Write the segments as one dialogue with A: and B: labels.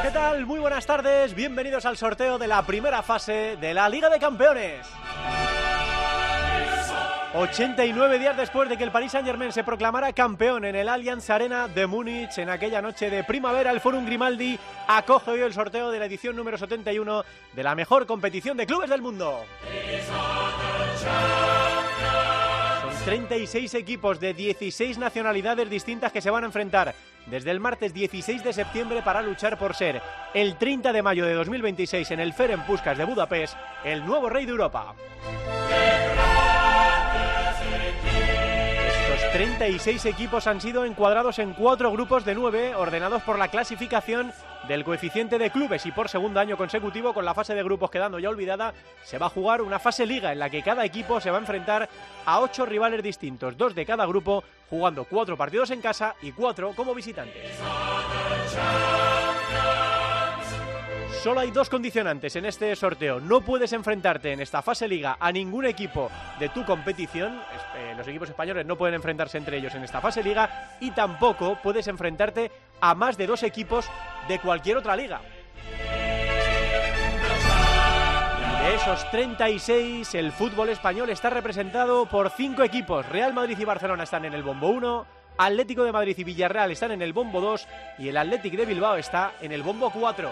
A: ¿qué tal? Muy buenas tardes, bienvenidos al sorteo de la primera fase de la Liga de Campeones. 89 días después de que el Paris Saint-Germain se proclamara campeón en el Allianz Arena de Múnich, en aquella noche de primavera, el Forum Grimaldi acoge hoy el sorteo de la edición número 71 de la mejor competición de clubes del mundo. Son 36 equipos de 16 nacionalidades distintas que se van a enfrentar desde el martes 16 de septiembre para luchar por ser el 30 de mayo de 2026 en el Ferencváros de Budapest el nuevo rey de Europa. Estos 36 equipos han sido encuadrados en 4 grupos de 9, ordenados por la clasificación del coeficiente de clubes, y por segundo año consecutivo, con la fase de grupos quedando ya olvidada, se va a jugar una fase liga en la que cada equipo se va a enfrentar a 8 rivales distintos, 2 de cada grupo, jugando 4 partidos en casa y 4 como visitantes. Solo hay 2 condicionantes en este sorteo. No puedes enfrentarte en esta fase liga a ningún equipo de tu competición. Los equipos españoles no pueden enfrentarse entre ellos en esta fase liga, y tampoco puedes enfrentarte a más de 2 equipos de cualquier otra liga. De esos 36, el fútbol español está representado por 5 equipos. Real Madrid y Barcelona están en el bombo 1, Atlético de Madrid y Villarreal están en el bombo 2 y el Athletic de Bilbao está en el bombo 4.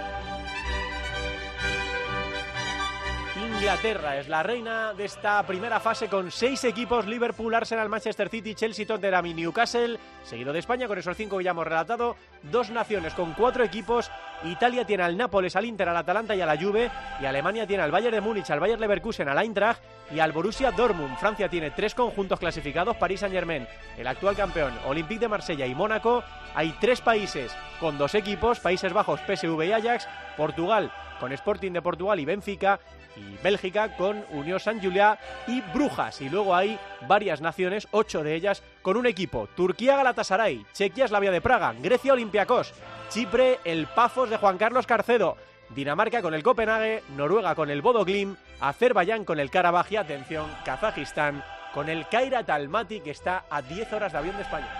A: Inglaterra es la reina de esta primera fase con 6 equipos: Liverpool, Arsenal, Manchester City, Chelsea, Tottenham y Newcastle, seguido de España con esos 5 que ya hemos relatado. 2 naciones con 4 equipos: Italia tiene al Nápoles, al Inter, al Atalanta y a la Juve, y Alemania tiene al Bayern de Múnich, al Bayer Leverkusen, al Eintracht y al Borussia Dortmund. Francia tiene 3 conjuntos clasificados: Paris Saint-Germain, el actual campeón, Olympique de Marsella y Mónaco. Hay 3 países con 2 equipos: Países Bajos, PSV y Ajax, Portugal con Sporting de Portugal y Benfica, y Bélgica con Unió Sant Julià y Brujas. Y luego hay varias naciones, 8 de ellas con un equipo: Turquía, Galatasaray; Chequia, Slavia de Praga; Grecia, Olympiacos; Chipre, el Pafos de Juan Carlos Carcedo; Dinamarca con el Copenhague; Noruega con el Bodo Glimt; Azerbaiyán con el Karabaj y, atención, Kazajistán con el Kairat Almaty, que está a 10 horas de avión de España.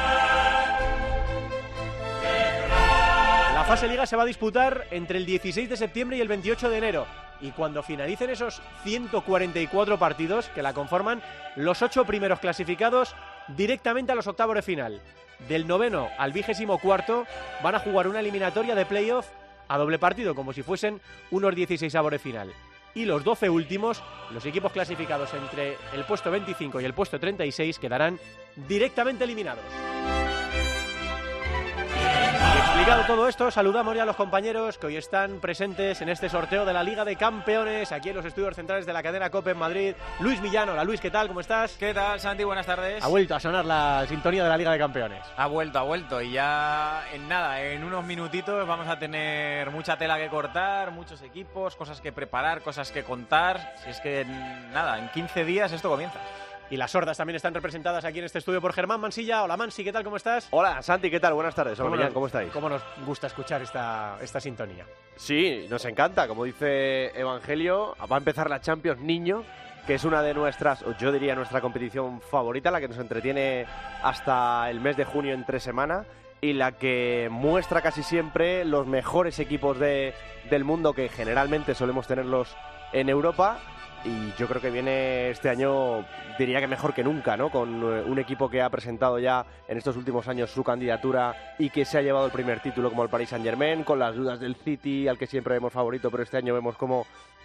A: La fase liga se va a disputar entre el 16 de septiembre y el 28 de enero. Y cuando finalicen esos 144 partidos que la conforman, los 8 primeros clasificados directamente a los octavos de final. Del 9º al 24º van a jugar una eliminatoria de playoff a doble partido, como si fuesen unos 16avos de final. Y los 12 últimos, los equipos clasificados entre el puesto 25 y el puesto 36, quedarán directamente eliminados. Explicado todo esto, saludamos ya a los compañeros que hoy están presentes en este sorteo de la Liga de Campeones, aquí en los estudios centrales de la cadena COPE en Madrid. Luis Millán. Hola Luis, ¿qué tal? ¿Cómo estás?
B: ¿Qué tal, Santi? Buenas tardes.
A: Ha vuelto a sonar la sintonía de la Liga de Campeones.
B: Ha vuelto y ya en unos minutitos vamos a tener mucha tela que cortar, muchos equipos, cosas que preparar, cosas que contar. Si es que en 15 días esto comienza.
A: Y las sordas también están representadas aquí en este estudio por Germán Mansilla. Hola Mansi, ¿qué tal? ¿Cómo estás?
C: Hola Santi, ¿qué tal? Buenas tardes. Hola Millán, ¿cómo estáis?
A: ¿Cómo nos gusta escuchar esta sintonía?
C: Sí, nos encanta. Como dice Evangelio, va a empezar la Champions Niño, que es una de nuestras, yo diría nuestra competición favorita, la que nos entretiene hasta el mes de junio en 3 semanas y la que muestra casi siempre los mejores equipos del mundo, que generalmente solemos tenerlos en Europa. Y yo creo que viene este año, diría que mejor que nunca, ¿no? Con un equipo que ha presentado ya en estos últimos años su candidatura y que se ha llevado el primer título, como el Paris Saint-Germain, con las dudas del City, al que siempre vemos favorito, pero este año vemos como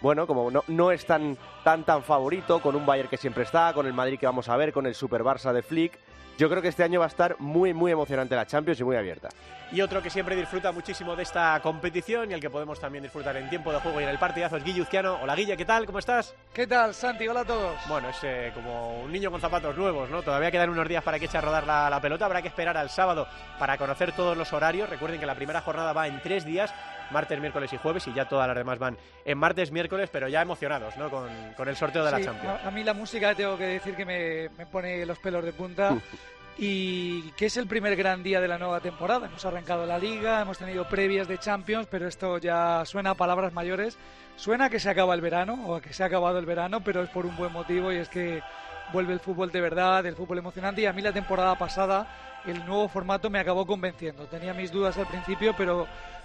C: no es tan favorito, con un Bayern que siempre está, con el Madrid que vamos a ver, con el Super Barça de Flick. Yo creo que este año va a estar muy, muy emocionante la Champions y muy abierta.
A: Y otro que siempre disfruta muchísimo de esta competición y el que podemos también disfrutar en tiempo de juego y en el partidazo es Guille Uzquiano. Hola Guille, ¿qué tal? ¿Cómo estás?
D: ¿Qué tal, Santi? Hola a todos.
A: Bueno, es como un niño con zapatos nuevos, ¿no? Todavía quedan unos días para que eche a rodar la pelota. Habrá que esperar al sábado para conocer todos los horarios. Recuerden que la primera jornada va en 3 días, martes, miércoles y jueves, y ya todas las demás van en martes, miércoles, pero ya emocionados, ¿no? Con el sorteo de la Champions.
D: A mí la música tengo que decir que me pone los pelos de punta. Y que es el primer gran día de la nueva temporada. Hemos arrancado la Liga, hemos tenido previas de Champions, pero esto ya suena a palabras mayores. Suena a que se acaba el verano, o a que se ha acabado el verano, pero es por un buen motivo, y es que vuelve el fútbol de verdad, el fútbol emocionante. Y a mí la temporada pasada el nuevo formato me acabó convenciendo. Tenía mis dudas al principio, pero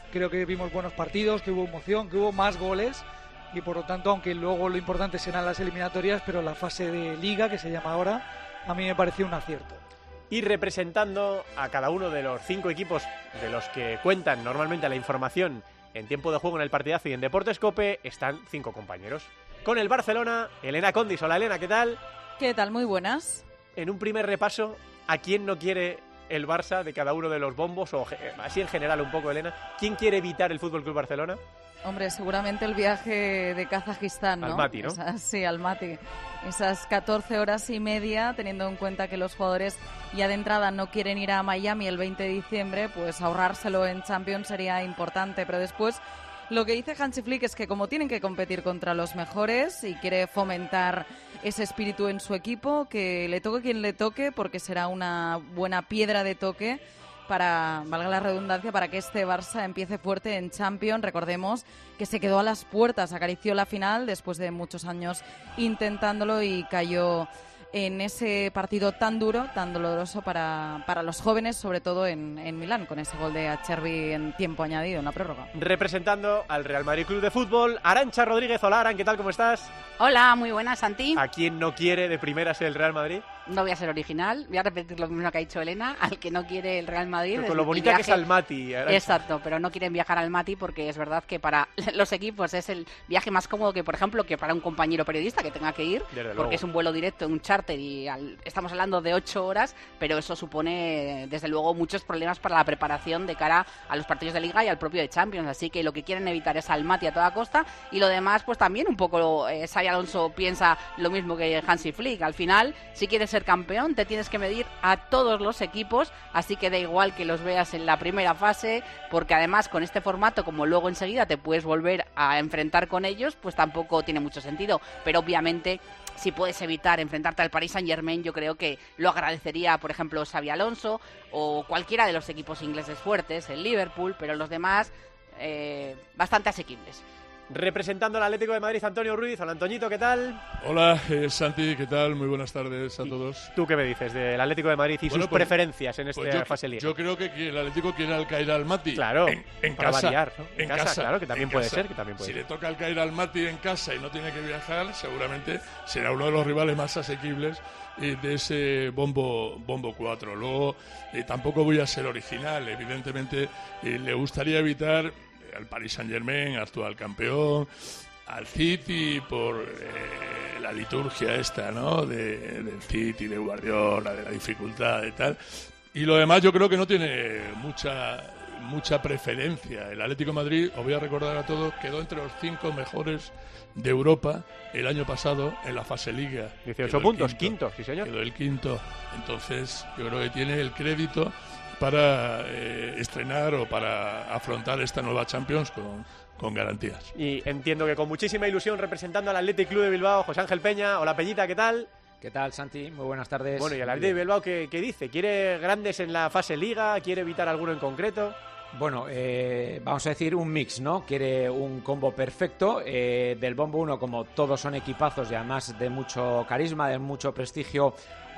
D: creo que vimos buenos partidos, que hubo emoción, que hubo más goles y por lo tanto, aunque luego lo importante serán las eliminatorias, pero la fase de Liga, que se llama ahora, a mí me pareció un acierto.
A: Y representando a cada uno de los 5 equipos de los que cuentan normalmente la información en tiempo de juego en el partidazo y en Deportes COPE, están 5 compañeros. Con el Barcelona, Elena Condis. Hola Elena, ¿qué tal?
E: ¿Qué tal? Muy buenas.
A: En un primer repaso, ¿a quién no quiere el Barça de cada uno de los bombos? O así en general un poco, Elena. ¿Quién quiere evitar el FC Barcelona?
E: Hombre, seguramente el viaje de Kazajistán, ¿no?
A: Almaty, ¿no?
E: Sí, Almaty. Esas 14 horas y media, teniendo en cuenta que los jugadores ya de entrada no quieren ir a Miami el 20 de diciembre, pues ahorrárselo en Champions sería importante. Pero después, lo que dice Hansi Flick es que como tienen que competir contra los mejores y quiere fomentar ese espíritu en su equipo, que le toque quien le toque, porque será una buena piedra de toque para, valga la redundancia, para que este Barça empiece fuerte en Champions. Recordemos que se quedó a las puertas, acarició la final después de muchos años intentándolo y cayó en ese partido tan duro, tan doloroso para los jóvenes, sobre todo en Milán, con ese gol de Acerbi en tiempo añadido, en la prórroga.
A: Representando al Real Madrid Club de Fútbol, Arantxa Rodríguez. Hola, Aran, ¿qué tal? ¿Cómo estás?
F: Hola, muy buenas, Santi.
A: ¿A quién no quiere de primeras el Real Madrid?
F: No voy a ser original, voy a repetir lo mismo que ha dicho Elena, al que no quiere el Real Madrid.
A: Pero con lo bonita que es Almaty, Arantxa.
F: Exacto, pero no quieren viajar al Almaty porque es verdad que para los equipos es el viaje más cómodo que, por ejemplo, que para un compañero periodista que tenga que ir, porque es un vuelo directo, un charter y estamos hablando de 8 horas, pero eso supone desde luego muchos problemas para la preparación de cara a los partidos de Liga y al propio de Champions, así que lo que quieren evitar es Almaty a toda costa y lo demás pues también un poco Xabi Alonso piensa lo mismo que Hansi Flick. Al final, si quieres ser campeón te tienes que medir a todos los equipos, así que da igual que los veas en la primera fase, porque además con este formato, como luego enseguida te puedes volver a enfrentar con ellos, pues tampoco tiene mucho sentido, pero obviamente si puedes evitar enfrentarte al Paris Saint-Germain, yo creo que lo agradecería, por ejemplo, Xabi Alonso o cualquiera de los equipos ingleses fuertes, el Liverpool, pero los demás bastante asequibles.
A: Representando al Atlético de Madrid, Antonio Ruiz. Hola, Antoñito, ¿qué tal?
G: Hola, Santi, ¿qué tal? Muy buenas tardes a todos.
A: ¿Tú qué me dices del Atlético de Madrid y sus preferencias en esta fase Liga?
G: Yo creo que el Atlético quiere al Caer Almaty.
A: Claro,
G: en
A: para
G: casa,
A: variar, ¿no? En casa, claro, que también puede
G: casa.
A: ser.
G: Si le toca al Caer Almaty en casa y no tiene que viajar, seguramente será uno de los rivales más asequibles de ese bombo 4. Luego, tampoco voy a ser original. Evidentemente, le gustaría evitar al Paris Saint-Germain, actual campeón, al City por la liturgia esta, ¿no? Del City, de Guardiola, de la dificultad y tal. Y lo demás yo creo que no tiene mucha preferencia. El Atlético de Madrid, os voy a recordar a todos, quedó entre los 5 mejores de Europa el año pasado en la fase Liga.
A: 18 puntos, quinto, sí señor.
G: Quedó el quinto. Entonces yo creo que tiene el crédito para estrenar o para afrontar esta nueva Champions con garantías.
A: Y entiendo que con muchísima ilusión representando al Athletic Club de Bilbao, José Ángel Peña. Hola, Peñita, ¿qué tal?
H: ¿Qué tal, Santi? Muy buenas tardes.
A: Bueno, ¿y el Athletic de Bilbao qué dice? ¿Quiere grandes en la fase Liga? ¿Quiere evitar alguno en concreto?
H: Bueno, vamos a decir un mix, ¿no? Quiere un combo perfecto. Del bombo 1, como todos son equipazos y además de mucho carisma, de mucho prestigio,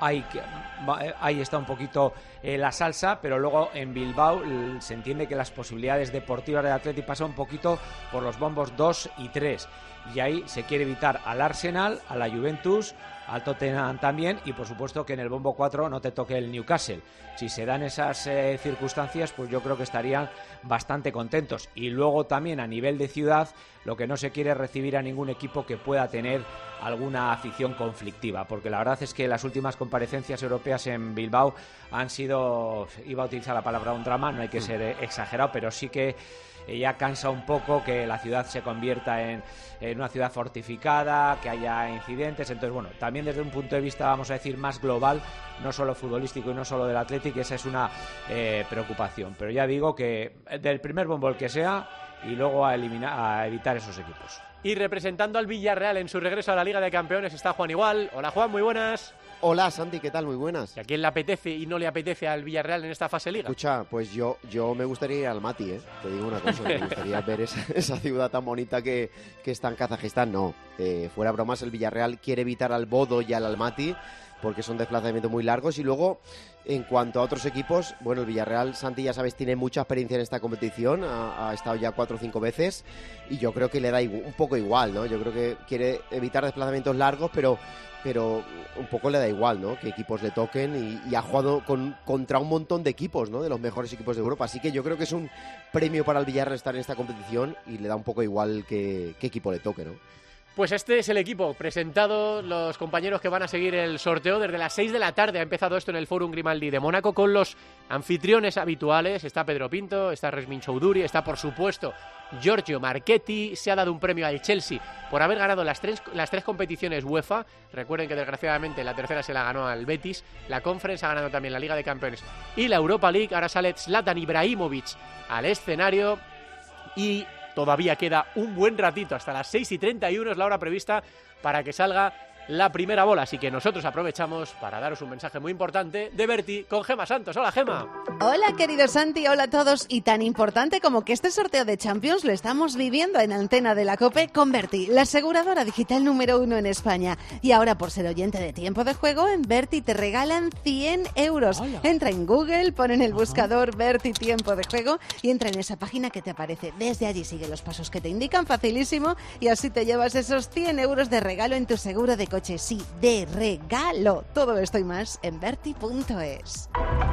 H: ahí está un poquito la salsa, pero luego en Bilbao se entiende que las posibilidades deportivas del Athletic pasan un poquito por los bombos 2 y 3. Y ahí se quiere evitar al Arsenal, a la Juventus, al Tottenham también, y por supuesto que en el bombo 4 no te toque el Newcastle. Si se dan esas circunstancias, pues yo creo que estarían bastante contentos. Y luego también a nivel de ciudad, lo que no se quiere es recibir a ningún equipo que pueda tener alguna afición conflictiva, porque la verdad es que las últimas comparecencias europeas en Bilbao han sido, iba a utilizar la palabra un drama, no hay que ser exagerado, pero sí que ya cansa un poco que la ciudad se convierta en una ciudad fortificada, que haya incidentes. Entonces, bueno, también desde un punto de vista, vamos a decir, más global, no solo futbolístico y no solo del Athletic, esa es una preocupación. Pero ya digo que del primer bombo el que sea, y luego a evitar esos equipos.
A: Y representando al Villarreal en su regreso a la Liga de Campeones está Juan Igual. Hola, Juan, muy buenas.
I: Hola, Santi, ¿qué tal? Muy buenas.
A: ¿Y a quién le apetece y no le apetece al Villarreal en esta fase Liga?
I: Escucha, pues yo me gustaría ir al Almaty, ¿eh? Te digo una cosa, me gustaría ver esa ciudad tan bonita que está en Kazajistán. No, fuera bromas, el Villarreal quiere evitar al Bodo y al Almaty porque son desplazamientos muy largos. Y luego, en cuanto a otros equipos, bueno, el Villarreal, Santi, ya sabes, tiene mucha experiencia en esta competición, ha estado ya 4 o 5 veces, y yo creo que le da un poco igual, ¿no? Yo creo que quiere evitar desplazamientos largos, pero un poco le da igual, ¿no? Que equipos le toquen, y ha jugado contra un montón de equipos, ¿no? De los mejores equipos de Europa, así que yo creo que es un premio para el Villarreal estar en esta competición, y le da un poco igual qué equipo le toque, ¿no?
A: Pues este es el equipo presentado, los compañeros que van a seguir el sorteo desde las 6 de la tarde. Ha empezado esto en el Fórum Grimaldi de Mónaco con los anfitriones habituales. Está Pedro Pinto, está Resmin Choudhury, está por supuesto Giorgio Marchetti. Se ha dado un premio al Chelsea por haber ganado las tres competiciones UEFA. Recuerden que desgraciadamente la tercera se la ganó al Betis. La Conference ha ganado también la Liga de Campeones y la Europa League. Ahora sale Zlatan Ibrahimovic al escenario y todavía queda un buen ratito, hasta las 6:31 es la hora prevista para que salga la primera bola, así que nosotros aprovechamos para daros un mensaje muy importante de Berti con Gema Santos. Hola, Gema.
J: Hola, querido Santi, hola a todos. Y tan importante como que este sorteo de Champions lo estamos viviendo en Antena de la COPE con Berti, la aseguradora digital número 1 en España. Y ahora, por ser oyente de Tiempo de Juego, en Berti te regalan 100 euros. Hola. Entra en Google, pon en el buscador Berti Tiempo de Juego y entra en esa página que te aparece. Desde allí sigue los pasos que te indican, facilísimo, y así te llevas esos 100 euros de regalo en tu seguro de coche. Sí, de regalo. Todo esto y más en Berti.es.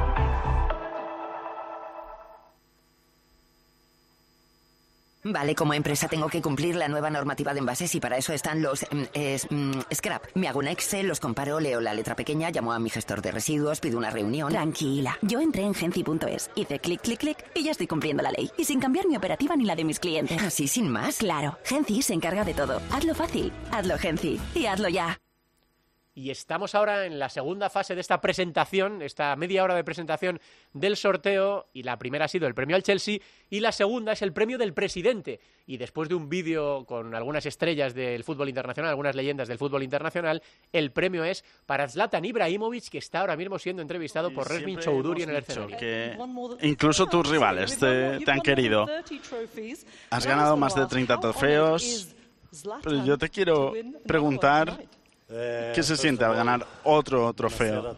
K: Vale, como empresa tengo que cumplir la nueva normativa de envases y para eso están los scrap. Me hago un Excel, los comparo, leo la letra pequeña, llamo a mi gestor de residuos, pido una reunión.
L: Tranquila, yo entré en Genci.es, hice clic, clic, clic y ya estoy cumpliendo la ley. Y sin cambiar mi operativa ni la de mis clientes.
K: ¿Así sin más?
L: Claro, Genci se encarga de todo. Hazlo fácil, hazlo Genci y hazlo ya.
A: Y estamos ahora en la segunda fase de esta presentación, esta media hora de presentación del sorteo, y la primera ha sido el premio al Chelsea y la segunda es el premio del presidente. Y después de un vídeo con algunas estrellas del fútbol internacional, algunas leyendas del fútbol internacional, el premio es para Zlatan Ibrahimovic, que está ahora mismo siendo entrevistado por Resmin Choudhury en el escenario.
M: Que incluso tus rivales te han querido. Has ganado más de 30 trofeos, pero yo te quiero preguntar ¿qué se siente al ganar otro trofeo?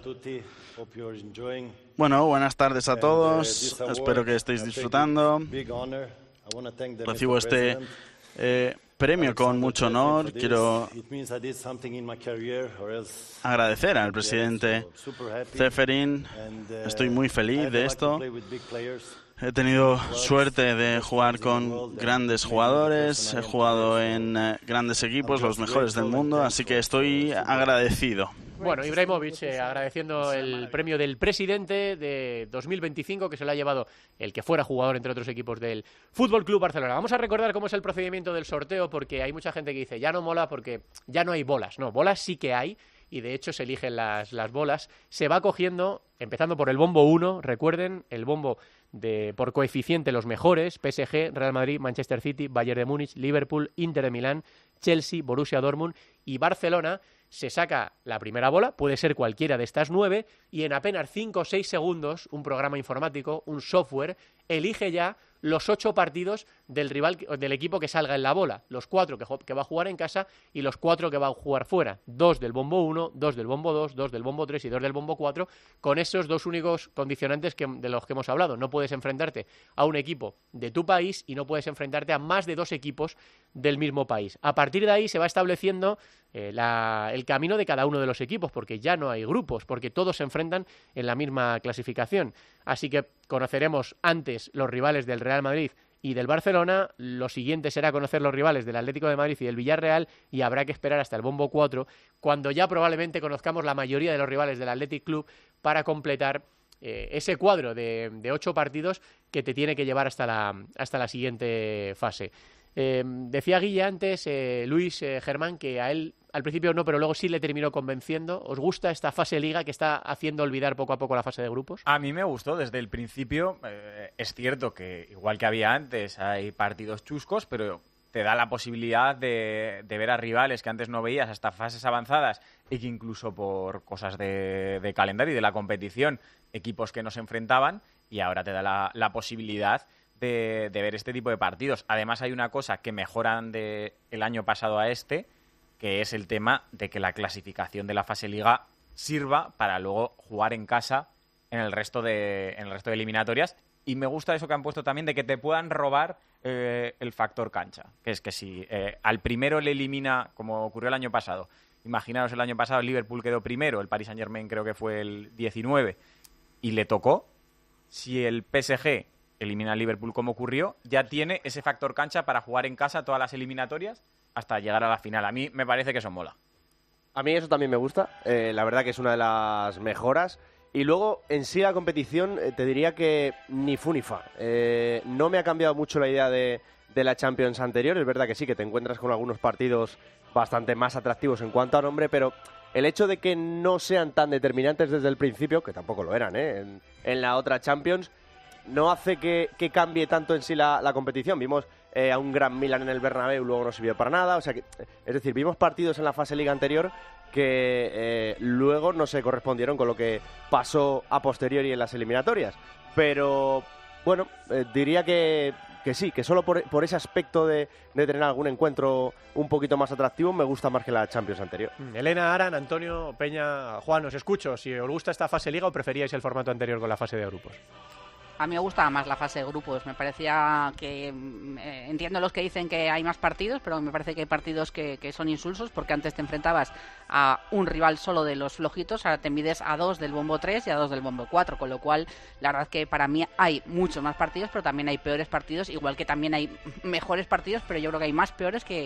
M: Bueno, buenas tardes a todos. Espero que estéis disfrutando. Recibo este premio con mucho honor. Quiero agradecer al presidente Ceferin. Estoy muy feliz de esto. He tenido suerte de jugar con grandes jugadores, he jugado en grandes equipos, los mejores del mundo, así que estoy agradecido.
A: Bueno, Ibrahimovic agradeciendo el premio del presidente de 2025 que se lo ha llevado el que fuera jugador entre otros equipos del Fútbol Club Barcelona. Vamos a recordar cómo es el procedimiento del sorteo porque hay mucha gente que dice ya no mola porque ya no hay bolas. No, bolas sí que hay. Y de hecho se eligen las bolas. Se va cogiendo, empezando por el bombo 1, recuerden, el bombo por coeficiente los mejores, PSG, Real Madrid, Manchester City, Bayern de Múnich, Liverpool, Inter de Milán, Chelsea, Borussia Dortmund y Barcelona. Se saca la primera bola, puede ser cualquiera de estas 9, y en apenas 5 o 6 segundos, un programa informático, un software, elige ya los 8 partidos del rival, del equipo que salga en la bola. Los 4 que va a jugar en casa y los 4 que va a jugar fuera. 2 del bombo 1, 2 del bombo 2, 2 del bombo 3 y 2 del bombo 4, con esos 2 únicos condicionantes de los que hemos hablado. No puedes enfrentarte a un equipo de tu país y no puedes enfrentarte a más de 2 equipos del mismo país. A partir de ahí se va estableciendo el camino de cada uno de los equipos, porque ya no hay grupos, porque todos se enfrentan en la misma clasificación. Así que conoceremos antes los rivales del Real Madrid y del Barcelona, lo siguiente será conocer los rivales del Atlético de Madrid y del Villarreal, y habrá que esperar hasta el bombo 4, cuando ya probablemente conozcamos la mayoría de los rivales del Athletic Club para completar ese cuadro de 8 partidos que te tiene que llevar hasta la siguiente fase. Decía Guille antes, Luis, Germán, que a él al principio no, pero luego sí le terminó convenciendo. ¿Os gusta esta fase Liga que está haciendo olvidar poco a poco la fase de grupos?
B: A mí me gustó desde el principio. Es cierto que, igual que había antes, hay partidos chuscos, pero te da la posibilidad de ver a rivales que antes no veías hasta fases avanzadas y que incluso por cosas de calendario y de la competición, equipos que no se enfrentaban, y ahora te da la posibilidad de ver este tipo de partidos. Además, hay una cosa que mejoran del año pasado a este, que es el tema de que la clasificación de la fase Liga sirva para luego jugar en casa en el resto de eliminatorias. Y me gusta eso que han puesto también de que te puedan robar el factor cancha. Que es que si al primero le elimina, como ocurrió el año pasado, imaginaos el año pasado el Liverpool quedó primero, el Paris Saint-Germain creo que fue el 19, y le tocó, si el PSG elimina al Liverpool como ocurrió, ya tiene ese factor cancha para jugar en casa todas las eliminatorias hasta llegar a la final. A mí me parece que eso mola.
C: A mí eso también me gusta, la verdad que es una de las mejoras. Y luego, en sí la competición, te diría que ni fu ni fa. No me ha cambiado mucho la idea de la Champions anterior. Es verdad que sí, que te encuentras con algunos partidos bastante más atractivos en cuanto a nombre, pero el hecho de que no sean tan determinantes desde el principio, que tampoco lo eran, en la otra Champions, no hace que cambie tanto en sí la competición. Vimos a un gran Milan en el Bernabéu, luego no sirvió para nada. O sea que, es decir, vimos partidos en la fase liga anterior que luego no se correspondieron con lo que pasó a posteriori en las eliminatorias. Pero, bueno, diría que sí, que solo por ese aspecto de tener algún encuentro un poquito más atractivo me gusta más que la Champions anterior.
A: Elena, Aran, Antonio, Peña, Juan, os escucho. Si os gusta esta fase liga o preferíais el formato anterior con la fase de grupos.
F: A mí me gustaba más la fase de grupos. Me parecía que... entiendo los que dicen que hay más partidos, pero me parece que hay partidos que son insulsos, porque antes te enfrentabas a un rival solo de los flojitos, ahora te mides a 2 del bombo 3 y a 2 del bombo 4, con lo cual la verdad es que para mí hay muchos más partidos, pero también hay peores partidos, igual que también hay mejores partidos, pero yo creo que hay más peores que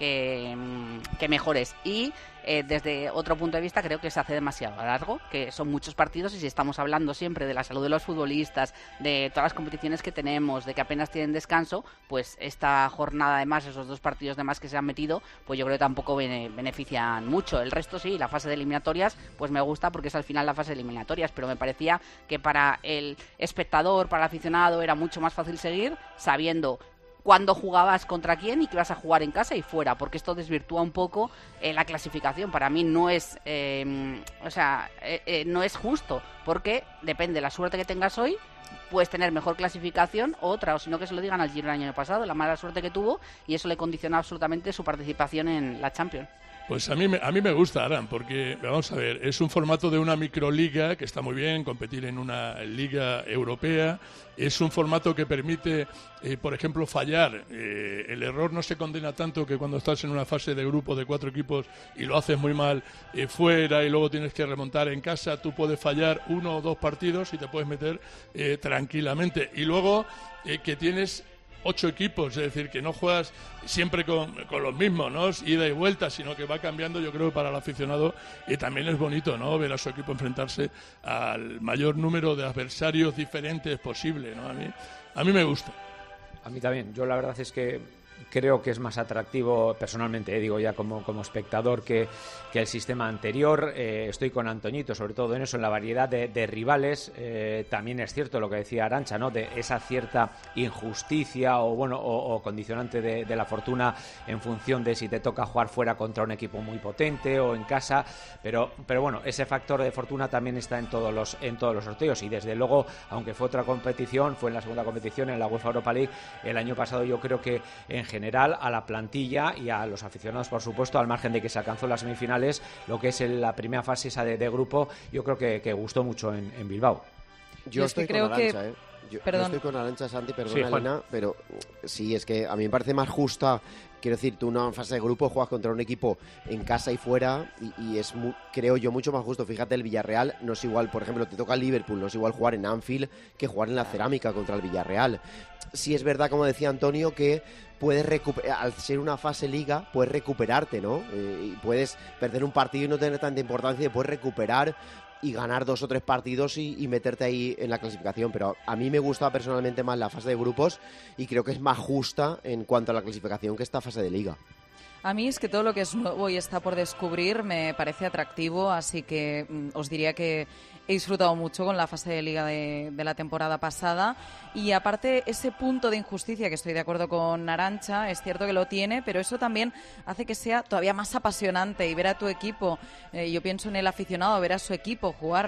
F: mejores. Y desde otro punto de vista creo que se hace demasiado largo, que son muchos partidos, y si estamos hablando siempre de la salud de los futbolistas, de todas las competiciones que tenemos, de que apenas tienen descanso, pues esta jornada de más, esos 2 partidos de más que se han metido, pues yo creo que tampoco benefician mucho. El resto sí, la fase de eliminatorias pues me gusta porque es al final la fase de eliminatorias, pero me parecía que para el espectador, para el aficionado, era mucho más fácil seguir sabiendo cuándo jugabas contra quién y que ibas a jugar en casa y fuera, porque esto desvirtúa un poco la clasificación. Para mí no es no es justo, porque depende de la suerte que tengas hoy, puedes tener mejor clasificación o otra, o si no que se lo digan al Giro el año pasado, la mala suerte que tuvo, y eso le condiciona absolutamente su participación en la Champions.
G: Pues a mí me gusta, Aran, porque, vamos a ver, es un formato de una microliga que está muy bien, competir en una liga europea. Es un formato que permite, por ejemplo, fallar. El error no se condena tanto que cuando estás en una fase de grupo de 4 equipos y lo haces muy mal fuera y luego tienes que remontar en casa, tú puedes fallar 1 o 2 partidos y te puedes meter tranquilamente. Y luego que tienes 8 equipos, es decir, que no juegas siempre con los mismos, ¿no? Ida y vuelta, sino que va cambiando. Yo creo que para el aficionado también es bonito, ¿no? Ver a su equipo enfrentarse al mayor número de adversarios diferentes posible, ¿no? A mí me gusta.
H: A mí también. Yo la verdad es que creo que es más atractivo personalmente, digo ya como espectador, que el sistema anterior. Estoy con Antoñito, sobre todo en eso, en la variedad de rivales. También es cierto lo que decía Arantxa, ¿no? De esa cierta injusticia o condicionante de la fortuna en función de si te toca jugar fuera contra un equipo muy potente o en casa, pero bueno, ese factor de fortuna también está en todos los sorteos, y desde luego, aunque fue otra competición, fue en la segunda competición, en la UEFA Europa League el año pasado, yo creo que en general a la plantilla y a los aficionados, por supuesto, al margen de que se alcanzó las semifinales, lo que es la primera fase esa de grupo, yo creo que gustó mucho en Bilbao.
I: Yo estoy con Arantxa, Yo estoy con Arantxa, Santi, perdona, sí, Elena, pero sí, es que a mí me parece más justa. Quiero decir, tú una fase de grupo juegas contra un equipo en casa y fuera, y es, creo yo, mucho más justo. Fíjate, el Villarreal no es igual, por ejemplo, te toca el Liverpool, no es igual jugar en Anfield que jugar en la Cerámica contra el Villarreal. Sí es verdad, como decía Antonio, que puedes al ser una fase liga, puedes recuperarte, ¿no? Y puedes perder un partido y no tener tanta importancia, y puedes recuperar y ganar 2 o 3 partidos y meterte ahí en la clasificación. Pero a mí me gusta personalmente más la fase de grupos, y creo que es más justa en cuanto a la clasificación que esta fase de liga.
E: A mí es que todo lo que es nuevo y está por descubrir me parece atractivo, así que os diría que he disfrutado mucho con la fase de liga de la temporada pasada. Y aparte, ese punto de injusticia, que estoy de acuerdo con Arantxa, es cierto que lo tiene, pero eso también hace que sea todavía más apasionante, y ver a tu equipo, yo pienso en el aficionado, ver a su equipo jugar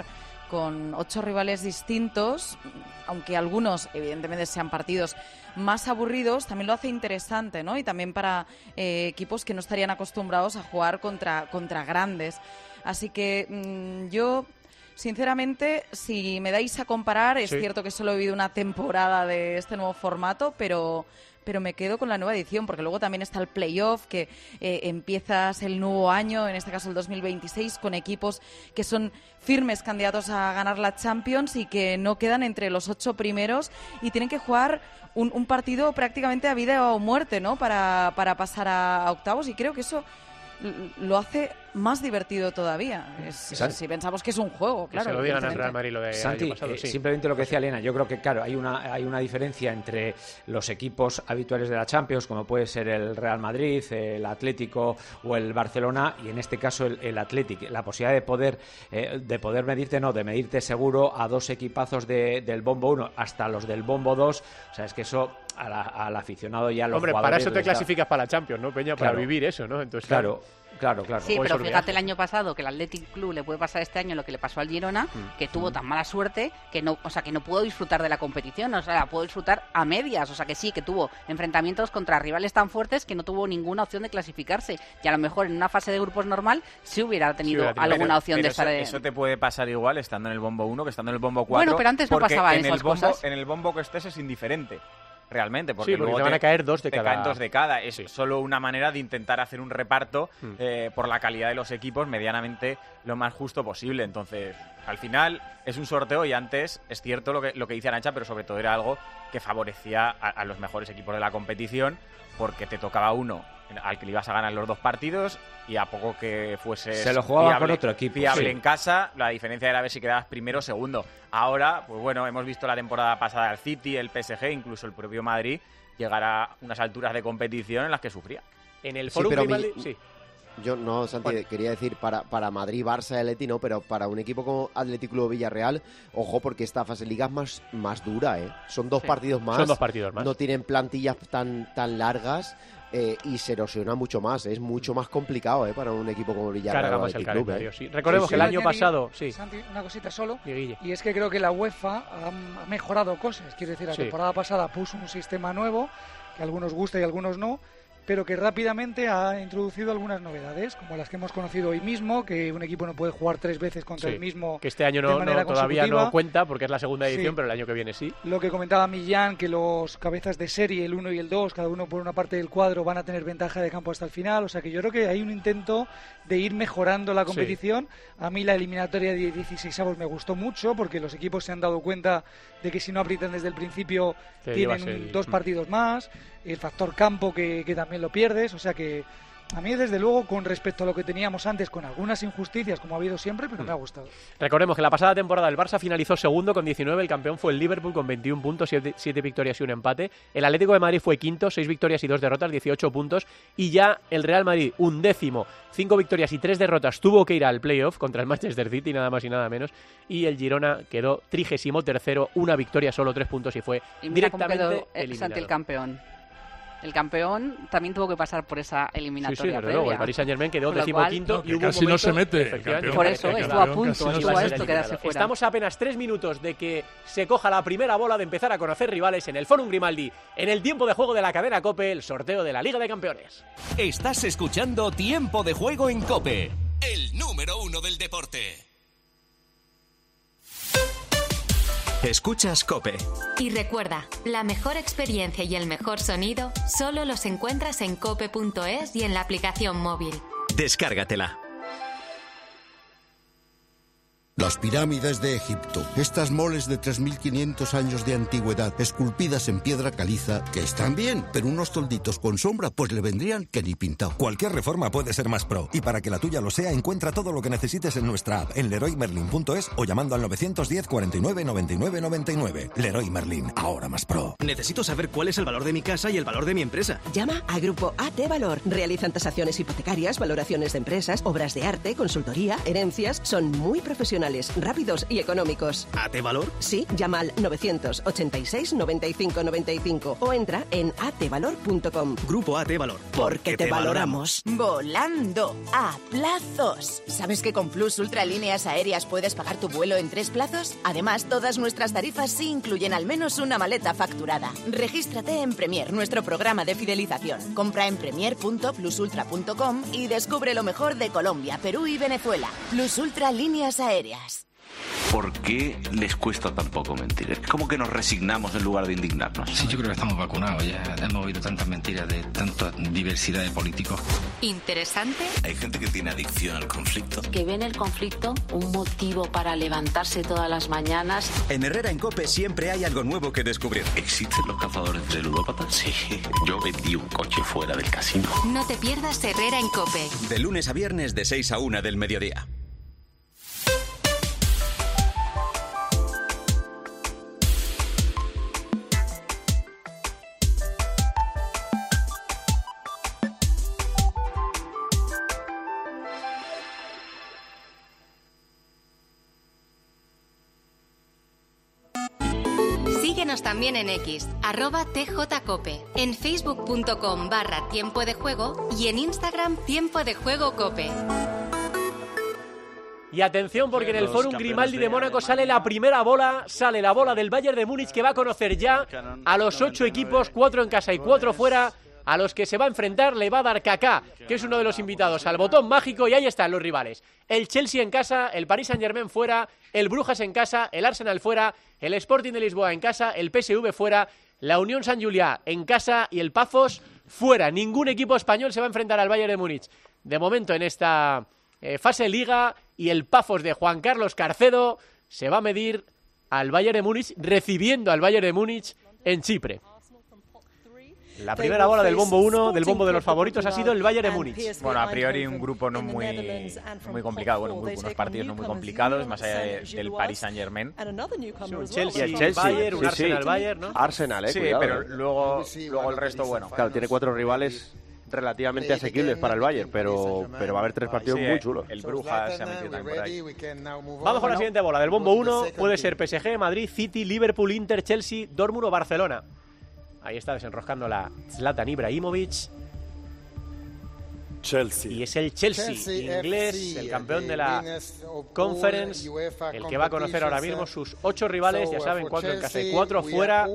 E: con 8 rivales distintos, aunque algunos evidentemente sean partidos más aburridos, también lo hace interesante, ¿no? Y también para equipos que no estarían acostumbrados a jugar contra grandes. Así que yo, sinceramente, si me dais a comparar, es cierto que solo he vivido una temporada de este nuevo formato, pero me quedo con la nueva edición, porque luego también está el playoff, que empiezas el nuevo año, en este caso el 2026, con equipos que son firmes candidatos a ganar la Champions y que no quedan entre los 8 primeros y tienen que jugar un partido prácticamente a vida o muerte, ¿no? Para pasar a octavos, y creo que eso lo hace más divertido todavía. Si pensamos que es un juego, claro.
A: Se lo digan al Real Madrid lo de
H: Santi,
A: año pasado, sí.
H: Simplemente lo que decía Elena, yo creo que, claro, hay una diferencia entre los equipos habituales de la Champions, como puede ser el Real Madrid, el Atlético o el Barcelona, y en este caso el Athletic. La posibilidad de poder medirte seguro a 2 equipazos del Bombo 1 hasta los del Bombo 2, o sea, es que eso al aficionado ya los jugadores...
A: Para eso te clasificas para la Champions, ¿no, Peña? Para vivir eso, ¿no? Entonces,
H: claro.
F: Sí, pero fíjate el año pasado que el Athletic Club le puede pasar este año lo que le pasó al Girona, que tuvo tan mala suerte que no pudo disfrutar de la competición, o sea, la pudo disfrutar a medias, o sea, que sí, que tuvo enfrentamientos contra rivales tan fuertes que no tuvo ninguna opción de clasificarse, y a lo mejor en una fase de grupos normal sí hubiera tenido alguna opción de estar...
B: Eso te puede pasar igual estando en el Bombo 1 que estando en el Bombo 4.
F: Bueno, pero antes no pasaban esas cosas.
B: En el Bombo que estés es indiferente. Realmente, porque
A: luego te van a caer 2 de cada.
B: Te caen 2 de cada. Es solo una manera de intentar hacer un reparto por la calidad de los equipos medianamente lo más justo posible. Entonces, al final es un sorteo, y antes es cierto lo que dice Arantxa, pero sobre todo era algo que favorecía a los mejores equipos de la competición, porque te tocaba uno al que le ibas a ganar los 2 partidos, y a poco que fuese
H: se lo jugaba con otro equipo
B: fiable en casa, la diferencia era ver si quedabas primero o segundo. Ahora, pues bueno, hemos visto la temporada pasada al City, el PSG, incluso el propio Madrid llegar a unas alturas de competición en las que sufría.
A: En el Fórum
I: Yo no, Santi, quería decir, para Madrid, Barça y Atleti no, pero para un equipo como Athletic Club Villarreal, ojo, porque esta fase de liga es más dura, ¿eh? Son 2 partidos más.
A: Son 2 partidos más.
I: No tienen plantillas tan largas. Y se erosiona mucho más, es mucho más complicado para un equipo como Villarreal.
A: Carga más el calendario, sí. Recordemos que el año pasado...
D: Santi, una cosita solo, y es que creo que la UEFA ha mejorado cosas. Quiero decir, la temporada pasada puso un sistema nuevo, que a algunos gusta y a algunos no, pero que rápidamente ha introducido algunas novedades, como las que hemos conocido hoy mismo, que un equipo no puede jugar 3 veces contra el mismo.
A: Que este año todavía no cuenta, porque es la segunda edición, pero el año que viene sí.
D: Lo que comentaba Millán, que los cabezas de serie, el 1 y el 2, cada uno por una parte del cuadro, van a tener ventaja de campo hasta el final. O sea que yo creo que hay un intento de ir mejorando la competición. A mí la eliminatoria de 16avos me gustó mucho, porque los equipos se han dado cuenta de que si no aprietan desde el principio tienen 2 partidos más. El factor campo que también lo pierdes, o sea que a mí, desde luego, con respecto a lo que teníamos antes, con algunas injusticias, como ha habido siempre, pero me ha gustado.
A: Recordemos que la pasada temporada el Barça finalizó segundo con 19, el campeón fue el Liverpool con 21 puntos, 7 victorias y un empate. El Atlético de Madrid fue quinto, 6 victorias y 2 derrotas, 18 puntos. Y ya el Real Madrid, 11º, 5 victorias y 3 derrotas, tuvo que ir al playoff contra el Manchester City, nada más y nada menos. Y el Girona quedó 33º, 1 victoria, solo 3 puntos y fue directamente eliminado.
F: El campeón. El campeón también tuvo que pasar por esa eliminatoria
A: previa.
F: Luego
A: el Paris Saint-Germain quedó 15º y hubo
G: casi
A: un momento,
G: no se mete.
F: Por eso estuvo a punto, estuvo a esto quedarse fuera.
A: Estamos a apenas 3 minutos de que se coja la primera bola, de empezar a conocer rivales en el Fórum Grimaldi, en el tiempo de juego de la cadena COPE, el sorteo de la Liga de Campeones.
N: Estás escuchando Tiempo de Juego en COPE, el número 1 del deporte. Escuchas COPE.
O: Y recuerda, la mejor experiencia y el mejor sonido solo los encuentras en cope.es y en la aplicación móvil.
N: Descárgatela.
P: Las pirámides de Egipto, estas moles de 3.500 años de antigüedad, esculpidas en piedra caliza, que están bien, pero unos tolditos con sombra, pues le vendrían que ni pintado.
Q: Cualquier reforma puede ser más pro, y para que la tuya lo sea, encuentra todo lo que necesites en nuestra app, en leroymerlin.es o llamando al 910 49 99 99. Leroy Merlin, ahora más pro.
R: Necesito saber cuál es el valor de mi casa y el valor de mi empresa.
S: Llama a Grupo AT Valor. Realizan tasaciones hipotecarias, valoraciones de empresas, obras de arte, consultoría, herencias. Son muy profesionales fáciles, rápidos y económicos.
R: ¿AT Valor?
S: Sí, llama al 986 95 95 o entra en atvalor.com.
R: Grupo AT Valor.
S: Porque te valoramos.
T: Volando a plazos. ¿Sabes que con Plus Ultra Líneas Aéreas puedes pagar tu vuelo en 3 plazos? Además, todas nuestras tarifas sí incluyen al menos una maleta facturada. Regístrate en Premier, nuestro programa de fidelización. Compra en premier.plusultra.com y descubre lo mejor de Colombia, Perú y Venezuela. Plus Ultra Líneas Aéreas.
U: ¿Por qué les cuesta tan poco mentir? Es como que nos resignamos en lugar de indignarnos.
V: Sí, yo creo que estamos vacunados. Ya hemos oído tantas mentiras de tanta diversidad de políticos.
O: ¿Interesante?
U: Hay gente que tiene adicción al conflicto.
W: Que ve en el conflicto un motivo para levantarse todas las mañanas.
X: En Herrera en COPE siempre hay algo nuevo que descubrir.
U: ¿Existen los cazadores de ludópatas? Sí. Yo vendí un coche fuera del casino.
O: No te pierdas Herrera en COPE.
X: De lunes a viernes de 6 a 1 del mediodía.
O: Síguenos también en X, @TJCope, en facebook.com/tiempo de juego y en Instagram Tiempo de Juego Cope.
A: Y atención, porque en el Fórum Grimaldi de Mónaco sale la primera bola, sale la bola del Bayern de Múnich, que va a conocer ya a los 8 equipos, 4 en casa y 4 fuera, a los que se va a enfrentar. Le va a dar Kaká, que es uno de los invitados, al botón mágico, y ahí están los rivales. El Chelsea en casa, el Paris Saint-Germain fuera, el Brujas en casa, el Arsenal fuera, el Sporting de Lisboa en casa, el PSV fuera, la Unión Saint-Julià en casa y el Pafos fuera. Ningún equipo español se va a enfrentar al Bayern de Múnich de momento en esta fase Liga, y el Pafos de Juan Carlos Carcedo se va a medir al Bayern de Múnich, recibiendo al Bayern de Múnich en Chipre. La primera bola del bombo 1, del bombo de los favoritos, ha sido el Bayern de Múnich.
B: Bueno, a priori un grupo no muy complicado, bueno, unos partidos no muy complicados, más allá del Paris Saint-Germain.
A: Un Chelsea, Bayern, un Arsenal, Bayern, ¿no?
C: Arsenal,
B: sí,
C: cuidado,
B: pero luego el resto, bueno.
C: Claro, tiene 4 rivales relativamente asequibles para el Bayern, pero va a haber 3 partidos muy chulos.
B: El Brujas se ha metido también por ahí.
A: Vamos con la siguiente bola. Del bombo 1 puede ser PSG, Madrid, City, Liverpool, Inter, Chelsea, Dortmund o Barcelona. Ahí está desenroscando la Zlatan Ibrahimovic.
Y: Chelsea.
A: Y es el Chelsea inglés, el campeón de la Conference, el que va a conocer ahora mismo sus 8 rivales, ya saben, 4 en casa y 4 fuera.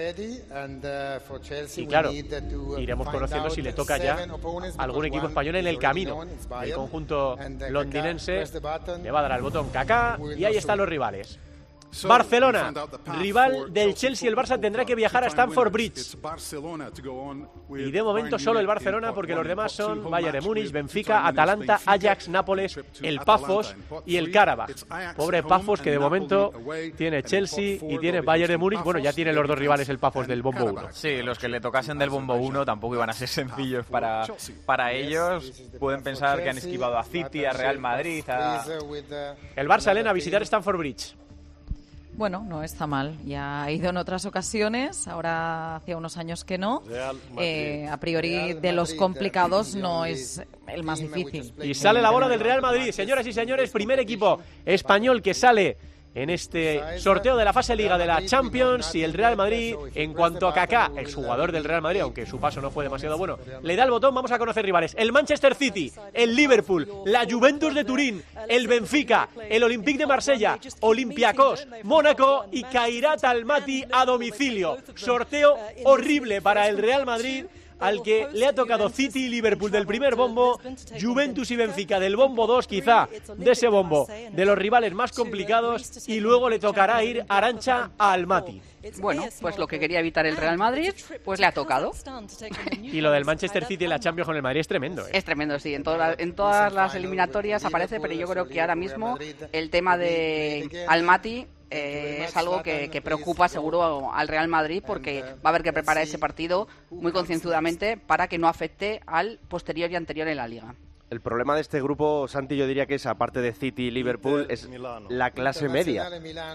A: Y claro, iremos conociendo si le toca ya algún equipo español en el camino. El conjunto londinense le va a dar al botón Kaká, y ahí están los rivales. Barcelona, rival del Chelsea. El Barça tendrá que viajar a Stamford Bridge. Y de momento solo el Barcelona, porque los demás son Bayern de Múnich, Benfica, Atalanta, Ajax, Nápoles, el Pafos y el Karabakh. Pobre Pafos, que de momento tiene Chelsea y tiene Bayern de Múnich. Bueno, ya tiene los 2 rivales el Pafos del bombo 1.
B: Sí, los que le tocasen del bombo 1 tampoco iban a ser sencillos para ellos. Pueden pensar que han esquivado a City, a Real Madrid,
A: El Barça, Elena, a visitar Stamford Bridge.
E: Bueno, no está mal. Ya ha ido en otras ocasiones, ahora hacía unos años que no. A priori, de los complicados no es el más difícil.
A: Y sale la bola del Real Madrid. Señoras y señores, primer equipo español que sale en este sorteo de la fase Liga de la Champions. Y el Real Madrid, en cuanto a Kaká, exjugador del Real Madrid, aunque su paso no fue demasiado bueno, le da el botón. Vamos a conocer rivales: el Manchester City, el Liverpool, la Juventus de Turín, el Benfica, el Olympique de Marsella, Olympiacos, Mónaco y Kairat Almaty a domicilio. Sorteo horrible para el Real Madrid, al que le ha tocado City y Liverpool del primer bombo, Juventus y Benfica del bombo 2, quizá de ese bombo de los rivales más complicados, y luego le tocará ir Arantxa a Almaty.
F: Bueno, pues lo que quería evitar el Real Madrid, pues le ha tocado.
A: Y lo del Manchester City en la Champions con el Madrid es tremendo, ¿eh?
F: Es tremendo, sí. En todas las eliminatorias aparece, pero yo creo que ahora mismo el tema de Almaty es algo que preocupa seguro al Real Madrid, porque va a haber que preparar ese partido muy concienzudamente para que no afecte al posterior y anterior en la Liga.
C: El problema de este grupo, Santi, yo diría que es, aparte de City y Liverpool, es la clase media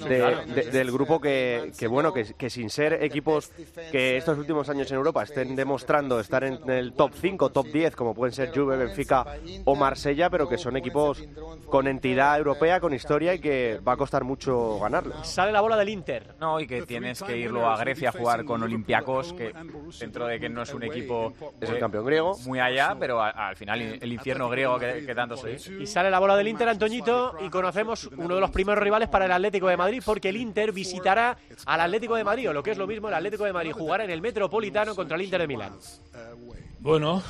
C: del grupo que sin ser equipos que estos últimos años en Europa estén demostrando estar en el top 5, top 10, como pueden ser Juve, Benfica o Marsella, pero que son equipos con entidad europea, con historia y que va a costar mucho ganarlo.
A: Sale la bola del Inter.
B: No, y que tienes que irlo a Grecia a jugar con Olympiacos, que dentro de que no es un equipo
C: es el campeón griego,
B: muy allá, pero al final el infierno griego que tanto sois.
A: Y sale la bola del Inter, Antoñito, y conocemos uno de los primeros rivales para el Atlético de Madrid, porque el Inter visitará al Atlético de Madrid, o lo que es lo mismo, el Atlético de Madrid jugará en el Metropolitano contra el Inter de Milán.
G: Bueno,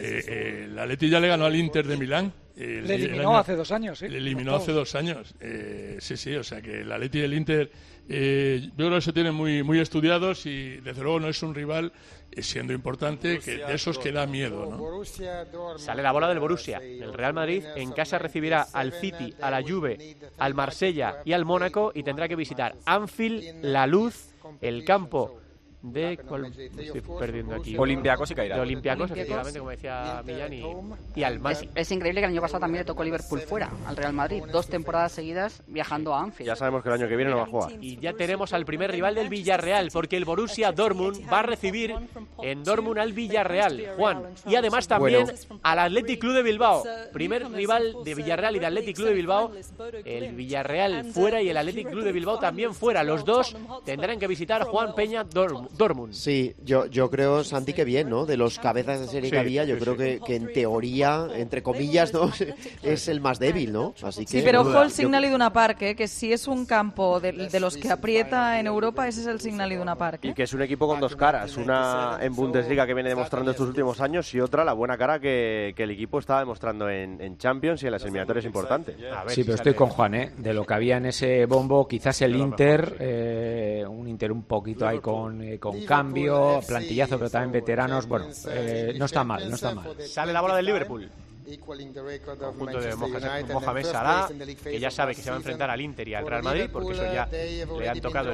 G: el Atleti ya le ganó al Inter de Milán.
D: Le eliminó hace 2 años, ¿eh?
G: Le eliminó hace 2 años. Sí, o sea que el Atleti y el Inter, yo creo que se tienen muy estudiados y desde luego no es un rival, siendo importante, que de esos que da miedo, ¿no?
A: Sale la bola del Borussia. El Real Madrid en casa recibirá al City, a la Juve, al Marsella y al Mónaco, y tendrá que visitar Anfield, La Luz, el campo de... ¿Cuál estoy perdiendo aquí?
B: Olympiacos y Cairás.
A: De Olympiacos, efectivamente, como decía Millán, y al Madrid.
F: Es increíble que el año pasado también le tocó Liverpool fuera al Real Madrid. 2 temporadas seguidas viajando a Anfield.
C: Ya sabemos que el año que viene no va a jugar.
A: Y ya tenemos al primer rival del Villarreal, porque el Borussia Dortmund va a recibir en Dortmund al Villarreal, Juan. Y además también al Athletic Club de Bilbao. Primer rival de Villarreal y de Athletic Club de Bilbao. El Villarreal fuera y el Athletic Club de Bilbao también fuera. Los dos tendrán que visitar Juan Peña Dortmund.
I: Sí, yo creo, Santi, que bien, ¿no? De los cabezas de serie que había, yo creo que en teoría, entre comillas, ¿no? Es el más débil, ¿no? Así que,
E: sí, pero ojo el Signal Iduna Park, que si es un campo de los que aprieta en Europa, ese es el Signal Iduna Park.
C: Y que es un equipo con 2 caras, una en Bundesliga que viene demostrando estos últimos años y otra la buena cara que el equipo estaba demostrando en Champions y en las eliminatorias importantes.
H: Sí, pero estoy con Juan, de lo que había en ese bombo, quizás el Inter, un Inter un poquito ahí con cambio, plantillazo, pero también veteranos. Bueno, no está mal.
A: Sale la bola del Liverpool. Conjunto de Mohamed Salah, que ya sabe que se va a enfrentar al Inter y al Real Madrid, porque eso ya le han tocado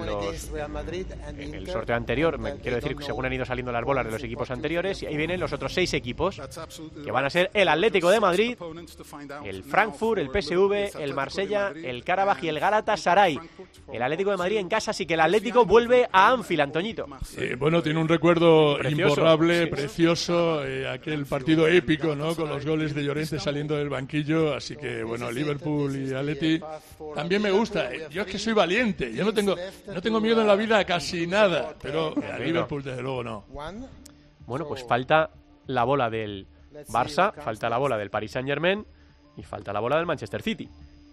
A: en el sorteo anterior. Quiero decir, según han ido saliendo las bolas de los equipos anteriores, y ahí vienen los otros 6 equipos, que van a ser el Atlético de Madrid, el Frankfurt, el PSV, el Marsella, el Karabaj y el Galatasaray. El Atlético de Madrid en casa, así que el Atlético vuelve a Anfield, Antoñito.
G: Bueno, tiene un recuerdo imborrable, precioso, aquel partido épico, ¿no? Con los goles de Llorente saliendo del banquillo, así que bueno, Liverpool y Atleti también me gusta. Yo es que soy valiente, yo no tengo miedo en la vida a casi nada, pero a Liverpool desde luego no.
A: Bueno, pues falta la bola del Barça, falta la bola del Paris Saint-Germain y falta la bola del Manchester City.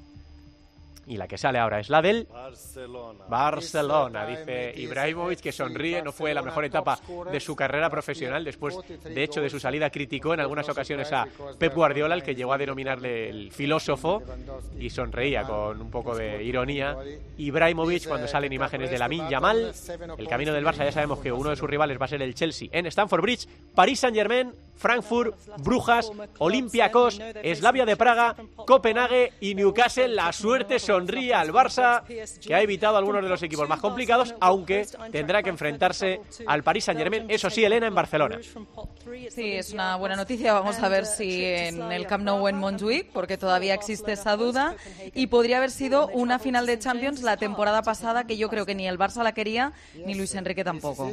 A: Y la que sale ahora es la del Barcelona, dice Ibrahimovic, que sonríe. No fue la mejor etapa de su carrera profesional. Después, de hecho, de su salida, criticó en algunas ocasiones a Pep Guardiola, el que llegó a denominarle el filósofo, y sonreía con un poco de ironía. Ibrahimovic, cuando salen imágenes de Lamine Yamal, el camino del Barça, ya sabemos que uno de sus rivales va a ser el Chelsea en Stamford Bridge, París Saint-Germain, Frankfurt, Brujas, Olympiacos, Slavia de Praga, Copenhague y Newcastle. La suerte sonríe al Barça, que ha evitado algunos de los equipos más complicados, aunque tendrá que enfrentarse al Paris Saint-Germain, eso sí, Elena, en Barcelona.
E: Sí, es una buena noticia. Vamos a ver si en el Camp Nou o en Montjuïc, porque todavía existe esa duda, y podría haber sido una final de Champions la temporada pasada, que yo creo que ni el Barça la quería, ni Luis Enrique tampoco.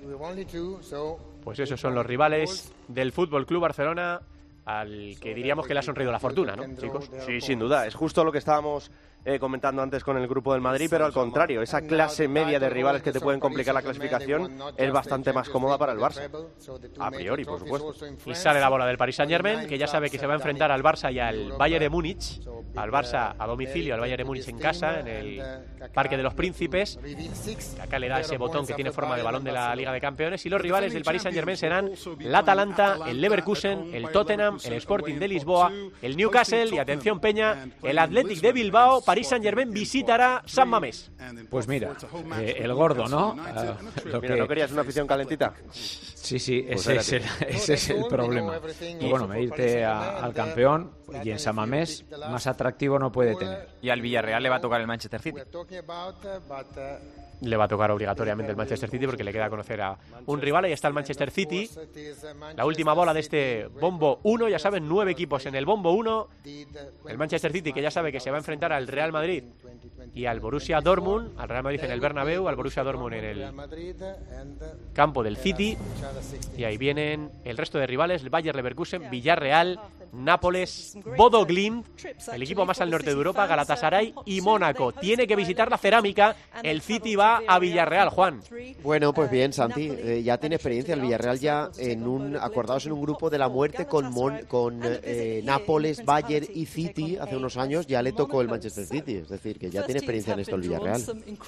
A: Pues esos son los rivales del Fútbol Club Barcelona, al que diríamos que le ha sonreído la fortuna, ¿no, chicos?
C: Sí, sin duda. Es justo lo que estábamos comentando antes con el grupo del Madrid, pero al contrario, esa clase media de rivales que te pueden complicar la clasificación es bastante más cómoda para el Barça. A priori, por supuesto.
A: Y sale la bola del Paris Saint-Germain, que ya sabe que se va a enfrentar al Barça y al Bayern de Múnich. Al Barça a domicilio, al Bayern de Múnich en casa, en el Parque de los Príncipes. Acá le da ese botón que tiene forma de balón de la Liga de Campeones. Y los rivales del Paris Saint-Germain serán el Atalanta, el Leverkusen, el Tottenham, el Sporting de Lisboa, el Newcastle y, atención Peña, el Athletic de Bilbao. París Saint-Germain visitará San Mamés.
H: Pues mira, el gordo, ¿no?
C: Mira, ¿no querías una afición calentita?
H: Sí, ese es el problema. Y bueno, medirte al campeón, y en San Mamés más atractivo no puede tener.
B: Y al Villarreal le va a tocar el Manchester City.
A: le va a tocar obligatoriamente el Manchester City porque le queda conocer a un rival. Ahí está el Manchester City. La última bola de este bombo 1. Ya saben, 9 equipos en el bombo 1. El Manchester City, que ya sabe que se va a enfrentar al Real Madrid y al Borussia Dortmund. Al Real Madrid en el Bernabéu, al Borussia Dortmund en el campo del City. Y ahí vienen el resto de rivales: Bayer Leverkusen, Villarreal, Nápoles, Bodo Glimt, el equipo más al norte de Europa, Galatasaray y Mónaco. Tiene que visitar la Cerámica. El City va a Villarreal, Juan.
I: Bueno, pues bien, Santi, ya tiene experiencia el Villarreal ya acordados en un grupo de la muerte con Nápoles, Bayern y City hace unos años. Ya le tocó el Manchester City, es decir, que ya tiene experiencia en esto el Villarreal.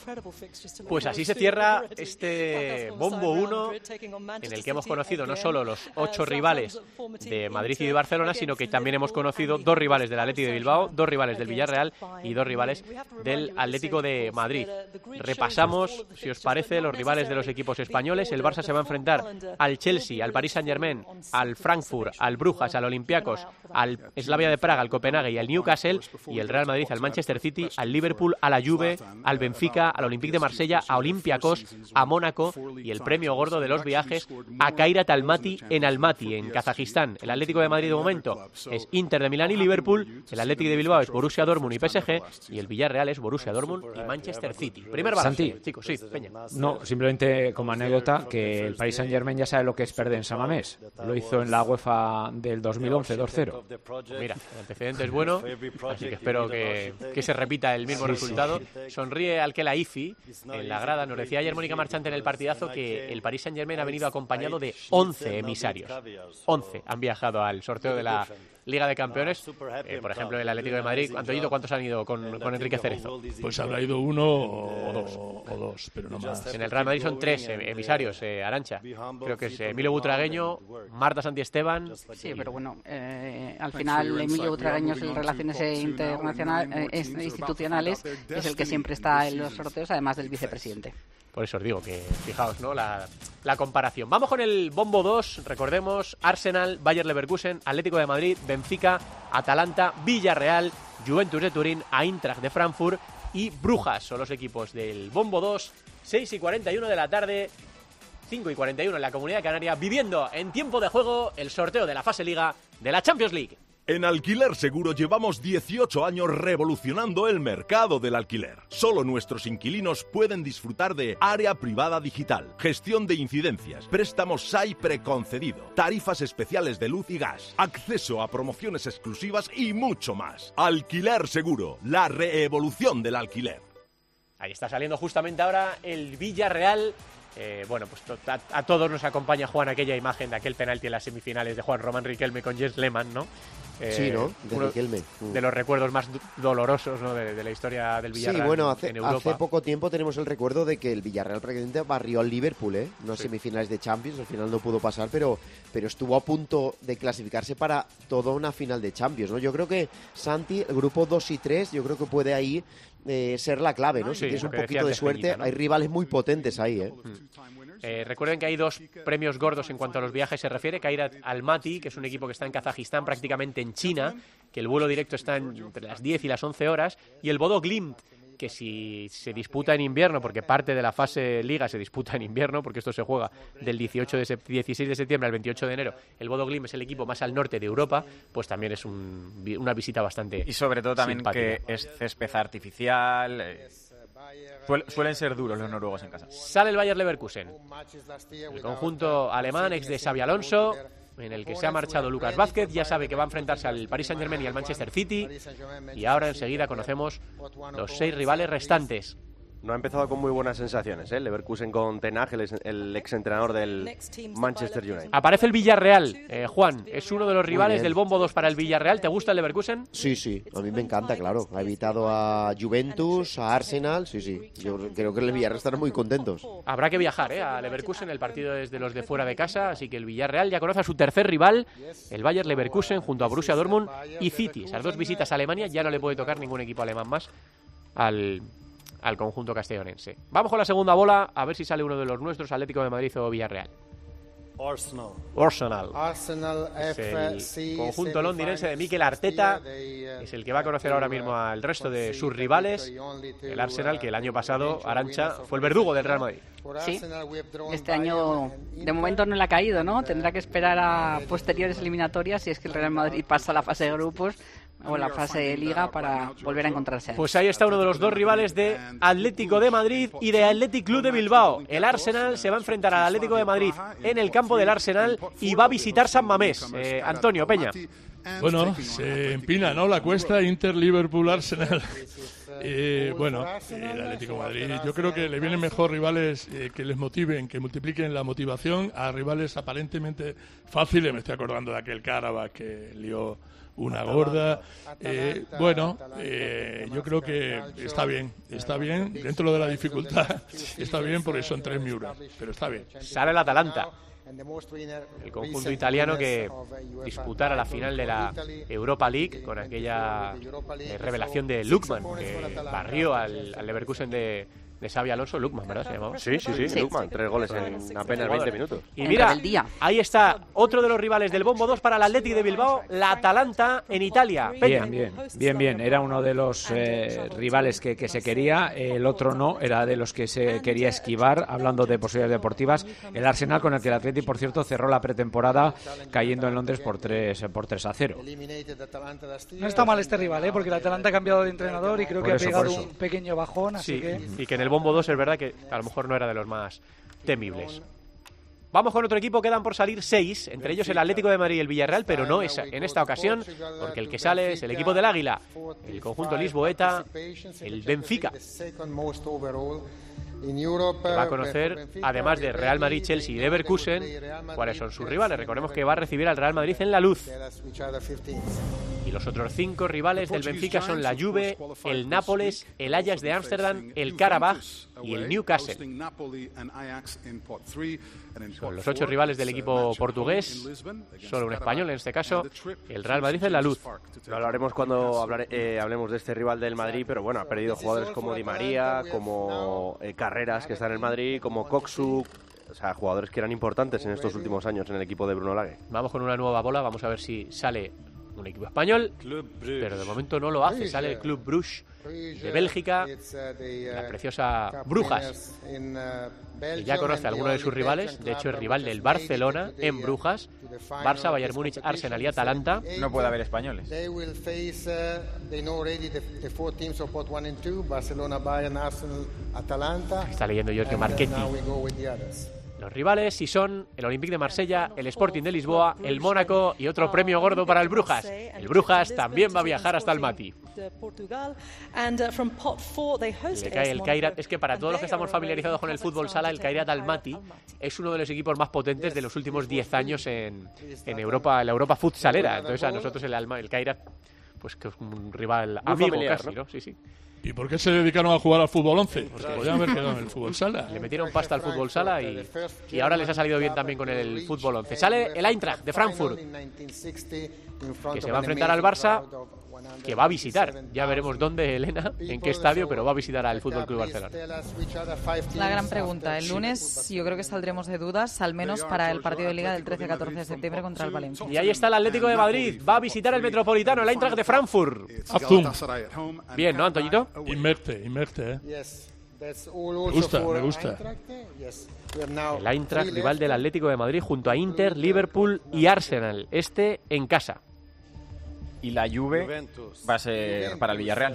A: Pues así se cierra este bombo 1, en el que hemos conocido no solo los 8 rivales de Madrid y de Barcelona, sino que también hemos conocido 2 rivales del Athletic de Bilbao, 2 rivales del Villarreal y 2 rivales del Atlético de Madrid. Repasamos, si os parece, los rivales de los equipos españoles. El Barça se va a enfrentar al Chelsea, al Paris Saint-Germain, al Frankfurt, al Brujas, al Olympiacos, al Slavia de Praga, al Copenhague y al Newcastle. Y el Real Madrid al Manchester City, al Liverpool, a la Juve, al Benfica, al Olympique de Marsella, a Olympiacos, a Mónaco y el premio gordo de los viajes a Kairat Almaty en Almaty, en Kazajistán. El Atlético de Madrid de momento es Inter de Milán y Liverpool, el Athletic de Bilbao es Borussia Dortmund y PSG y el Villarreal es Borussia Dortmund y Manchester City. Primer balance,
H: Santi,
A: chicos, sí, Peña.
H: No, simplemente como anécdota que el Paris Saint-Germain ya sabe lo que es perder en San Mamés. Lo hizo en la UEFA del 2011 2-0.
A: Mira, el antecedente es bueno, así que espero que se repita el mismo resultado. Sonríe Al-Khelaifi en la grada. Nos decía ayer Mónica Marchante en el partidazo que el Paris Saint-Germain ha venido acompañado de 11 emisarios. 11 han viajado al sorteo de la Liga de Campeones. Por ejemplo, el Atlético de Madrid. Antoñito, ¿cuántos han ido con Enrique Cerezo?
G: Pues habrá ido uno o dos, pero no más.
A: En el Real Madrid son 3 emisarios, Arantxa. Creo que es Emilio Butragueño, Marta Santiesteban.
F: Sí, pero bueno, al final Emilio Butragueño es el Relaciones Institucionales, es el que siempre está en los sorteos, además del vicepresidente.
A: Por eso os digo que, fijaos, ¿no? La comparación. Vamos con el bombo 2. Recordemos: Arsenal, Bayer Leverkusen, Atlético de Madrid, Benfica, Atalanta, Villarreal, Juventus de Turín, Eintracht de Frankfurt y Brujas. Son los equipos del bombo 2. 6:41 de la tarde, 5:41 en la Comunidad Canaria, viviendo en tiempo de juego el sorteo de la fase Liga de la Champions League.
J: En Alquiler Seguro llevamos 18 años revolucionando el mercado del alquiler. Solo nuestros inquilinos pueden disfrutar de área privada digital, gestión de incidencias, préstamos SAI preconcedido, tarifas especiales de luz y gas, acceso a promociones exclusivas y mucho más. Alquiler Seguro, la reevolución del alquiler.
A: Ahí está saliendo justamente ahora el Villarreal. Bueno, pues a todos nos acompaña, Juan, aquella imagen de aquel penalti en las semifinales de Juan Román Riquelme con Jens Lehmann, ¿no?
I: Sí, ¿no? De Riquelme.
A: De los recuerdos más dolorosos, ¿no? de la historia del Villarreal.
I: Sí, bueno,
A: en Europa.
I: Hace poco tiempo tenemos el recuerdo de que el Villarreal prácticamente barrió al Liverpool, ¿eh? No
A: Sí.
I: semifinales de Champions, al final no pudo pasar, pero estuvo a punto de clasificarse para toda una final de Champions, ¿no? Yo creo que Santi, el grupo 2 y 3, yo creo que puede ahí ser la clave, ¿no? Si
A: Sí,
I: tienes
A: lo
I: un
A: que
I: poquito
A: decía
I: de
A: antes
I: suerte,
A: Peñita, ¿no?
I: hay rivales muy potentes ahí, ¿eh?
A: Recuerden que hay 2 premios gordos en cuanto a los viajes se refiere. Kairat Almaty, que es un equipo que está en Kazajistán, prácticamente en China, que el vuelo directo está entre las 10 y las 11 horas, y el Bodo Glimt, que si se disputa en invierno, porque parte de la fase Liga se disputa en invierno, porque esto se juega del 16 de septiembre al 28 de enero, el Bodo Glimt es el equipo más al norte de Europa, pues también es una visita bastante
B: Y sobre todo también
A: simpática.
B: que es césped artificial. Suelen ser duros los noruegos en casa.
A: Sale el Bayer Leverkusen, el conjunto alemán, ex de Xabi Alonso, en el que se ha marchado Lucas Vázquez. Ya sabe que va a enfrentarse al Paris Saint-Germain y al Manchester City. Y ahora enseguida conocemos los 6 rivales restantes.
C: No ha empezado con muy buenas sensaciones, ¿eh? Leverkusen con Ten Hag, el exentrenador del Manchester United.
A: Aparece el Villarreal. Juan, es uno de los rivales
I: bien.
A: del bombo 2 para el Villarreal. ¿Te gusta el Leverkusen?
I: Sí, a mí me encanta, claro. Ha evitado a Juventus, a Arsenal, sí. Yo creo que el Villarreal estarán muy contentos.
A: Habrá que viajar a Leverkusen. El partido es de los de fuera de casa, así que el Villarreal ya conoce a su tercer rival, el Bayer Leverkusen, junto a Borussia Dortmund y City. Esas 2 visitas a Alemania ya no le puede tocar ningún equipo alemán más al conjunto castellonense. Vamos con la segunda bola, a ver si sale uno de los nuestros, Atlético de Madrid o Villarreal. Arsenal es el conjunto londinense de Mikel Arteta, es el que va a conocer ahora mismo al resto de sus rivales. El Arsenal, que el año pasado, Arantxa, fue el verdugo del Real Madrid.
F: Sí, este año de momento no le ha caído, ¿no? Tendrá que esperar a posteriores eliminatorias si es que el Real Madrid pasa a la fase de grupos o la fase de Liga para volver a encontrarse.
A: Pues ahí está uno de los dos rivales de Atlético de Madrid y de Athletic Club de Bilbao. El Arsenal se va a enfrentar al Atlético de Madrid en el campo del Arsenal y va a visitar San Mamés. Antonio Peña.
G: Bueno, se empina, ¿no? La cuesta Inter-Liverpool-Arsenal. Bueno, el Atlético de Madrid, yo creo que le vienen mejor rivales que les motiven, que multipliquen la motivación a rivales aparentemente fáciles. Me estoy acordando de aquel Karabakh que lió una gorda. Bueno, yo creo que está bien, dentro de la dificultad, está bien porque son 3 miuras, pero está bien.
A: Sale el Atalanta, el conjunto italiano que disputara la final de la Europa League con aquella revelación de Lookman, que barrió al Leverkusen de Xabi Alonso. Lookman, ¿verdad? ¿Se llamaba?
C: Sí, Lookman, 3 goles en apenas 20 minutos.
A: Y mira, ahí está otro de los rivales del Bombo 2 para el Athletic de Bilbao, la Atalanta en Italia. Peña.
H: Bien. Era uno de los rivales que se quería, el otro no, era de los que se quería esquivar, hablando de posibilidades deportivas. El Arsenal, con el que el Athletic, por cierto, cerró la pretemporada cayendo en Londres por 3-0.
D: No está mal este rival, porque el Atalanta ha cambiado de entrenador y creo que ha pegado un pequeño bajón, así que...
A: Y que en el Bombo 2 es verdad que a lo mejor no era de los más temibles. Vamos con otro equipo, quedan por salir 6, entre ellos el Atlético de Madrid y el Villarreal, pero no es en esta ocasión, porque el que sale es el equipo del Águila, el conjunto lisboeta, el Benfica, que va a conocer, además de Real Madrid, Chelsea y Leverkusen, cuáles son sus rivales. Recordemos que va a recibir al Real Madrid en la Luz. Y los otros 5 rivales del Benfica son la Juve, el Nápoles, el Ajax de Ámsterdam, el Karabakh y el Newcastle. Son los 8 rivales del equipo portugués, solo un español en este caso, el Real Madrid en la Luz.
C: Lo hablaremos cuando hablemos de este rival del Madrid, pero bueno, ha perdido jugadores como Di María, como Carreras, que está en el Madrid, como Koksu, o sea, jugadores que eran importantes en estos últimos años en el equipo de Bruno Lage.
A: Vamos con una nueva bola, vamos a ver si sale un equipo español, pero de momento no lo hace. Sale el Club Bruges de Bélgica, la preciosa Brujas, y ya conoce a alguno de sus rivales. De hecho es rival del Barcelona en Brujas, Barça, Bayern Múnich, Arsenal y Atalanta.
B: No puede haber españoles.
A: Está leyendo Giorgio Marchetti. Los rivales si son el Olympique de Marsella, el Sporting de Lisboa, el Mónaco y otro premio gordo para el Brujas. El Brujas también va a viajar hasta el Mati. Le cae el Kairat. Es que para todos los que estamos familiarizados con el fútbol sala, el Kairat Almaty es uno de los equipos más potentes de los últimos 10 años en Europa, en la Europa futsalera. Entonces a nosotros el Kairat, pues que es un rival amigo familiar, casi, ¿no? Sí.
G: ¿Y por qué se dedicaron a jugar al fútbol 11? Porque podían haber quedado en el fútbol sala.
A: Le metieron pasta al fútbol sala y ahora les ha salido bien también con el fútbol 11. Sale el Eintracht de Frankfurt, que se va a enfrentar al Barça, que va a visitar. Ya veremos dónde, Elena, en qué estadio, pero va a visitar al Fútbol Club Barcelona.
E: La gran pregunta. El lunes yo creo que saldremos de dudas, al menos para el partido de Liga del 13-14 de septiembre contra el Valencia.
A: Y ahí está el Atlético de Madrid. Va a visitar el Metropolitano, el Eintracht de Frankfurt.
G: Azul.
A: Bien, ¿no, Antoñito?
G: Inmerte, Me gusta.
A: El Eintracht, rival del Atlético de Madrid, junto a Inter, Liverpool y Arsenal. Este en casa.
B: Y la Juve va a ser para el Villarreal.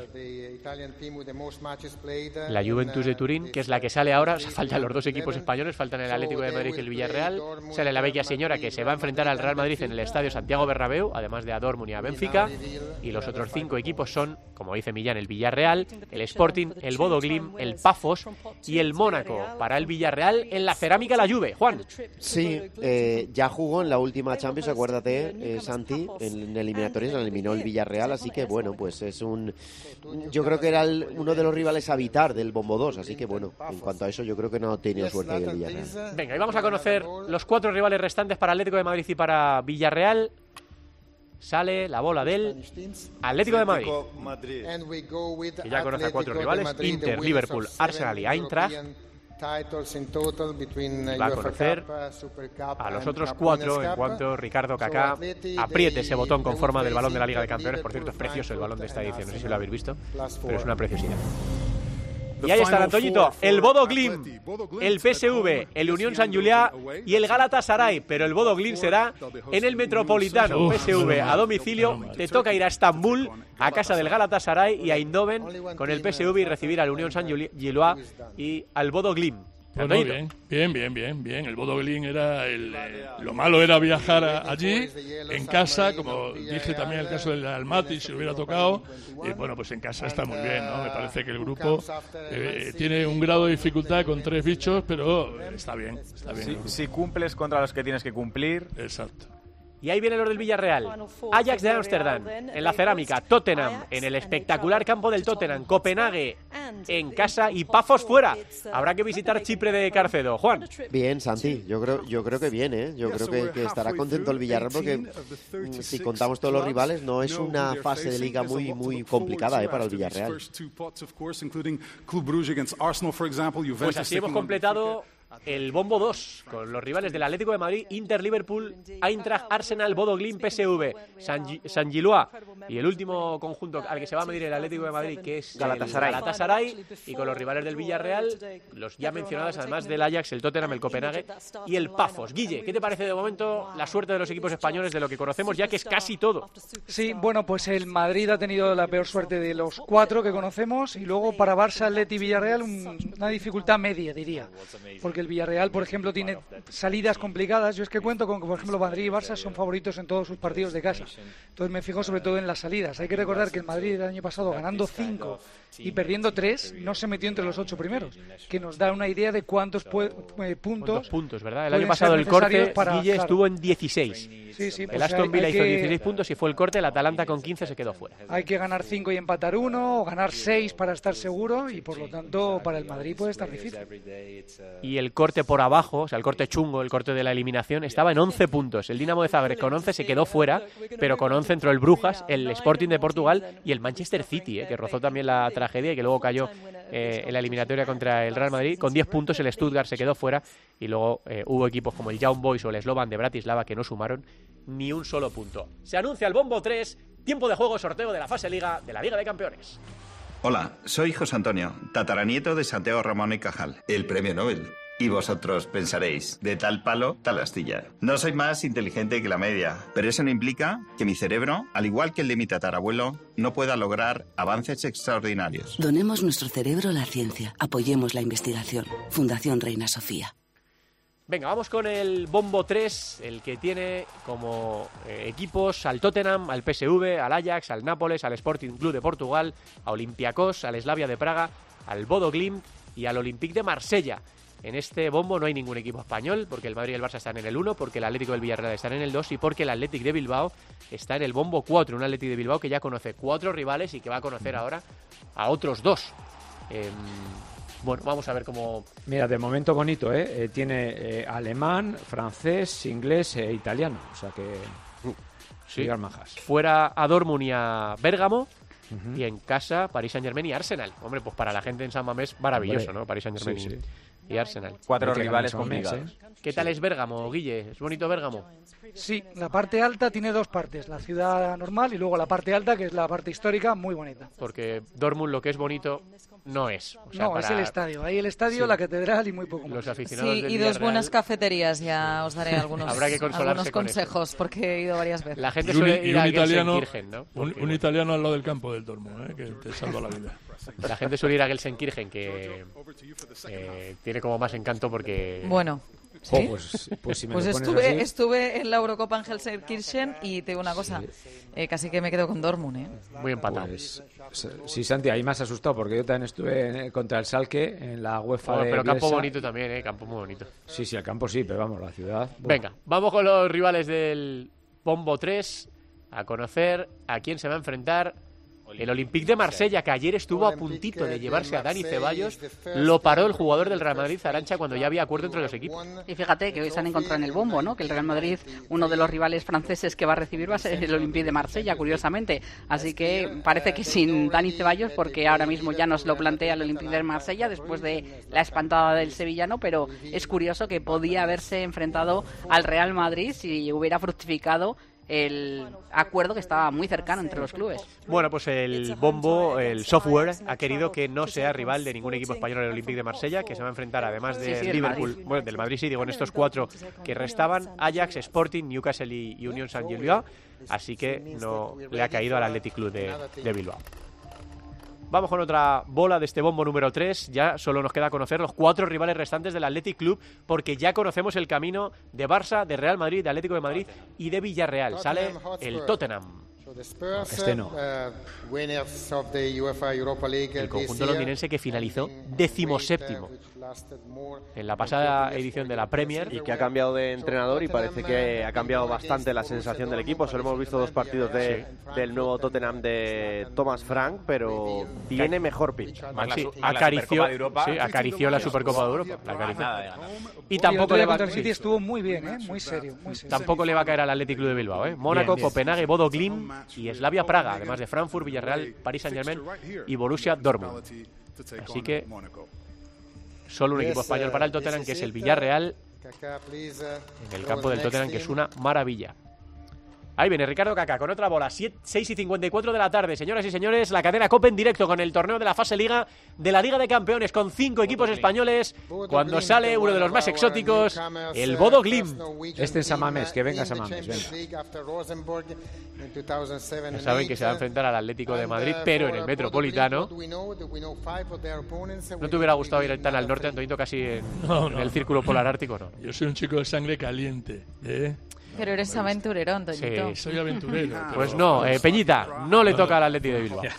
A: La Juventus de Turín, que es la que sale ahora. O sea, faltan los 2 equipos españoles, faltan el Atlético de Madrid y el Villarreal. Sale la Vecchia Señora, que se va a enfrentar al Real Madrid en el Estadio Santiago Bernabéu, además de a Dortmund y a Benfica. Y los otros 5 equipos son, como dice Millán, el Villarreal, el Sporting, el Bodo Glimt, el Pafos y el Mónaco. Para el Villarreal, en la cerámica la Juve. Juan.
I: Sí, ya jugó en la última Champions, acuérdate, Santi, en eliminatorias, eliminó el Villarreal, así que bueno, pues es yo creo que era uno de los rivales a evitar del Bombo 2, así que bueno, en cuanto a eso yo creo que no ha tenido suerte ahí el Villarreal.
A: Venga, y vamos a conocer los 4 rivales restantes para Atlético de Madrid y para Villarreal. Sale la bola del Atlético de Madrid, que ya conoce a 4 rivales: Inter, Liverpool, Arsenal y Eintracht. Va a conocer a los otros 4 en cuanto Ricardo Kaká apriete ese botón con forma del balón de la Liga de Campeones. Por cierto, es precioso el balón de esta edición, no sé si lo habéis visto, pero es una preciosidad. Y ahí está, Antoñito, el Bodo Glimt, el PSV, el Unión San Julià y el Galatasaray. Pero el Bodo Glimt será en el Metropolitano. PSV a domicilio. Te toca ir a Estambul, a casa del Galatasaray, y a Eindhoven con el PSV y recibir al Unión San Julià y al Bodo Glimt.
G: Bueno, bien. El Bodo Glimt era lo malo era viajar allí, en casa, como dije también el caso del Almaty, si lo hubiera tocado. Y bueno, pues en casa está muy bien, ¿no? Me parece que el grupo tiene un grado de dificultad con 3 bichos, pero está bien.
B: Si cumples contra los que tienes que cumplir.
G: Exacto.
A: Y ahí viene los del Villarreal. Ajax de Ámsterdam en la Cerámica, Tottenham en el espectacular campo del Tottenham, Copenhague en casa y Pafos fuera. Habrá que visitar Chipre de Carcedo. Juan.
I: Bien, Santi, yo creo que bien, ¿eh? Yo creo que estará contento el Villarreal porque si contamos todos los rivales no es una fase de liga muy complicada para el Villarreal.
A: Pues así hemos completado el bombo 2 con los rivales del Atlético de Madrid, Inter, Liverpool, Eintracht, Arsenal, Bodo Glimt, PSV, San Gilloa y el último conjunto al que se va a medir el Atlético de Madrid, que es Galatasaray, y con los rivales del Villarreal, los ya mencionados, además del Ajax, el Tottenham, el Copenhague y el Pafos. Guille, ¿qué te parece de momento la suerte de los equipos españoles, de lo que conocemos ya que es casi todo?
D: Sí, bueno, pues el Madrid ha tenido la peor suerte de los 4 que conocemos, y luego para Barça, Atleti y Villarreal una dificultad media, diría, porque el Villarreal, por ejemplo, tiene salidas complicadas. Yo es que cuento con que, por ejemplo, Madrid y Barça son favoritos en todos sus partidos de casa. Entonces me fijo sobre todo en las salidas. Hay que recordar que el Madrid el año pasado, ganando 5 y perdiendo 3, no se metió entre los 8 primeros, que nos da una idea de cuántos puntos,
A: ¿verdad? El año pasado el corte, Guille, estuvo en 16.
D: Sí,
A: el Aston Villa hizo 16 puntos y fue el corte. El Atalanta con 15 se quedó fuera.
D: Hay que ganar 5 y empatar 1, o ganar 6 para estar seguro, y por lo tanto para el Madrid puede estar difícil.
A: Y el corte por abajo, o sea, el corte chungo, el corte de la eliminación, estaba en 11 puntos. El Dinamo de Zagreb con 11 se quedó fuera, pero con 11 entró el Brujas, el Sporting de Portugal y el Manchester City, que rozó también la tragedia y que luego cayó en la eliminatoria contra el Real Madrid. Con 10 puntos el Stuttgart se quedó fuera, y luego hubo equipos como el Young Boys o el Slovan de Bratislava que no sumaron ni un solo punto. Se anuncia el bombo 3, tiempo de juego, sorteo de la fase Liga de la Liga de Campeones.
K: Hola, soy José Antonio, tataranieto de Santiago Ramón y Cajal, el premio Nobel. Y vosotros pensaréis, de tal palo, tal astilla. No soy más inteligente que la media, pero eso no implica que mi cerebro, al igual que el de mi tatarabuelo, no pueda lograr avances extraordinarios.
L: Donemos nuestro cerebro a la ciencia. Apoyemos la investigación. Fundación Reina Sofía.
A: Venga, vamos con el bombo 3, el que tiene como equipos al Tottenham, al PSV, al Ajax, al Nápoles, al Sporting Club de Portugal, a Olympiacos, al Slavia de Praga, al Bodo Glimt y al Olympique de Marsella. En este bombo no hay ningún equipo español, porque el Madrid y el Barça están en el 1, porque el Atlético del Villarreal están en el 2 y porque el Athletic de Bilbao está en el bombo 4. Un Athletic de Bilbao que ya conoce 4 rivales y que va a conocer ahora a otros 2. Bueno, vamos a ver cómo...
H: Mira, de momento bonito, ¿eh? Tiene alemán, francés, inglés e italiano. O sea que...
A: Sí. Fuera a Dortmund y a Bérgamo. Y en casa, Paris Saint-Germain y Arsenal. Hombre, pues para la gente en San Mamés, maravilloso, ¿no? Paris Saint-Germain y Arsenal.
B: 4 rivales complicados.
A: ¿Qué tal es Bérgamo, Guille? ¿Es bonito Bérgamo?
D: Sí, la parte alta tiene 2 partes. La ciudad normal y luego la parte alta, que es la parte histórica, muy bonita.
A: Porque Dortmund lo que es bonito no es. O sea,
D: no, es el estadio. Ahí el estadio, la catedral y muy poco más.
A: Los aficionados del
E: y
A: Villarreal...
E: 2 buenas cafeterías. Ya os daré algunos,
A: Habrá que
E: algunos consejos, porque he ido varias veces.
A: La gente suele ir a Gelsenkirchen, ¿no?
G: Un italiano al lado del campo del Dortmund, que te salva la vida.
A: La gente suele ir a Gelsenkirchen, que tiene como más encanto porque...
E: Bueno... ¿Sí?
H: Pues si me
E: pues
H: lo pones así...
E: estuve en la Eurocopa en Gelsenkirchen y te digo una cosa, casi que me quedo con Dortmund,
A: Muy empatado.
H: Pues, sí, Santi, ahí me has asustado porque yo también estuve contra el Schalke en la UEFA de
A: pero campo
H: Bielsa.
A: bonito también, campo muy bonito.
H: Sí, el campo sí, pero vamos, la ciudad... Bueno.
A: Venga, vamos con los rivales del bombo 3 a conocer a quién se va a enfrentar El Olympique de Marsella, que ayer estuvo a puntito de llevarse a Dani Ceballos, lo paró el jugador del Real Madrid, Arancha, cuando ya había acuerdo entre los equipos.
F: Y fíjate que hoy se han encontrado en el bombo, ¿no? Que el Real Madrid, uno de los rivales franceses que va a recibir va a ser el Olympique de Marsella, curiosamente. Así que parece que sin Dani Ceballos, porque ahora mismo ya nos lo plantea el Olympique de Marsella después de la espantada del sevillano, pero es curioso que podía haberse enfrentado al Real Madrid si hubiera fructificado el acuerdo que estaba muy cercano entre los clubes.
A: Bueno, pues el bombo, el software, ha querido que no sea rival de ningún equipo español el Olympique de Marsella, que se va a enfrentar además del Liverpool,
F: Madrid.
A: Bueno, del Madrid, sí, digo, en estos 4 que restaban, Ajax, Sporting, Newcastle y Unión Saint-Gilloise, así que no le ha caído al Athletic Club de Bilbao. Vamos con otra bola de este bombo número 3. Ya solo nos queda conocer los 4 rivales restantes del Athletic Club, porque ya conocemos el camino de Barça, de Real Madrid, de Atlético de Madrid y de Villarreal. Sale el Tottenham.
H: Este no.
A: El conjunto londinense que finalizó 17º en la pasada edición de la Premier.
C: Y que ha cambiado de entrenador y parece que ha cambiado bastante la sensación del equipo. Solo hemos visto 2 partidos del nuevo Tottenham de Thomas Frank, pero tiene mejor pinta.
A: Sí, acarició la Supercopa de Europa. La acarició. Y tampoco le va a
D: City estuvo muy bien, muy serio.
A: Tampoco le va a caer al Athletic Club de Bilbao. Mónaco, Copenhague, Bodo Glimt y Slavia Praga, además de Frankfurt, Villarreal, Paris Saint-Germain y Borussia Dortmund. Así que solo un equipo español para el Tottenham, que es el Villarreal, en el campo del Tottenham, que es una maravilla. Ahí viene Ricardo Kaká con otra bola, 6:54 de la tarde. Señoras y señores, la cadena COPE en directo con el torneo de la fase Liga de la Liga de Campeones, con 5 equipos españoles. Cuando sale uno de los más exóticos, el Bodo Glimt.
H: Este es Samamés, que venga Samamés, venga.
A: Ya saben que se va a enfrentar al Atlético de Madrid, pero en el Metropolitano. ¿No te hubiera gustado ir tan al norte, Antonito, casi en el círculo polar ártico? No.
G: Yo soy un chico de sangre caliente,
E: Pero eres aventurero, Antonito.
G: Sí, soy aventurero.
A: Pues no, Peñita, no le toca al Atlético de Bilbao.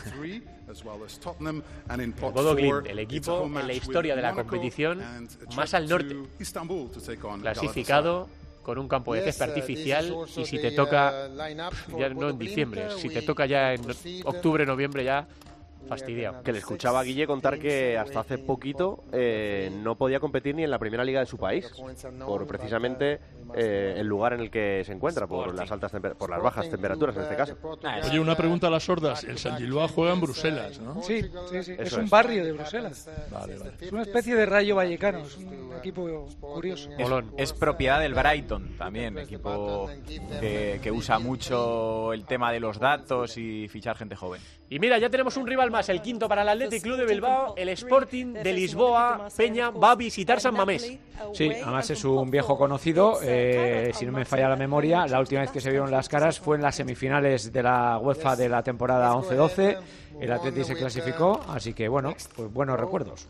A: El Bodo Glimt, el equipo en la historia de la competición más al norte, clasificado con un campo de césped artificial, y si te toca, ya no en diciembre, si te toca ya en octubre, noviembre, ya fastidiado.
C: Que le escuchaba a Guille contar que hasta hace poquito no podía competir ni en la primera liga de su país, por precisamente el lugar en el que se encuentra, por las bajas temperaturas en este caso.
G: Oye, una pregunta a las sordas. El Saint-Gilloise juega en Bruselas, ¿no?
D: Sí. Es un barrio de Bruselas.
G: Vale.
D: Es una especie de Rayo Vallecano, es un equipo curioso.
B: Es propiedad del Brighton también, equipo que usa mucho el tema de los datos y fichar gente joven.
A: Y mira, ya tenemos un rival más, el quinto para el Athletic Club de Bilbao, el Sporting de Lisboa. Peña va a visitar San Mamés.
H: Sí, además es un viejo conocido, si no me falla la memoria, la última vez que se vieron las caras fue en las semifinales de la UEFA de la temporada 11-12, el Athletic se clasificó, así que bueno, pues buenos recuerdos.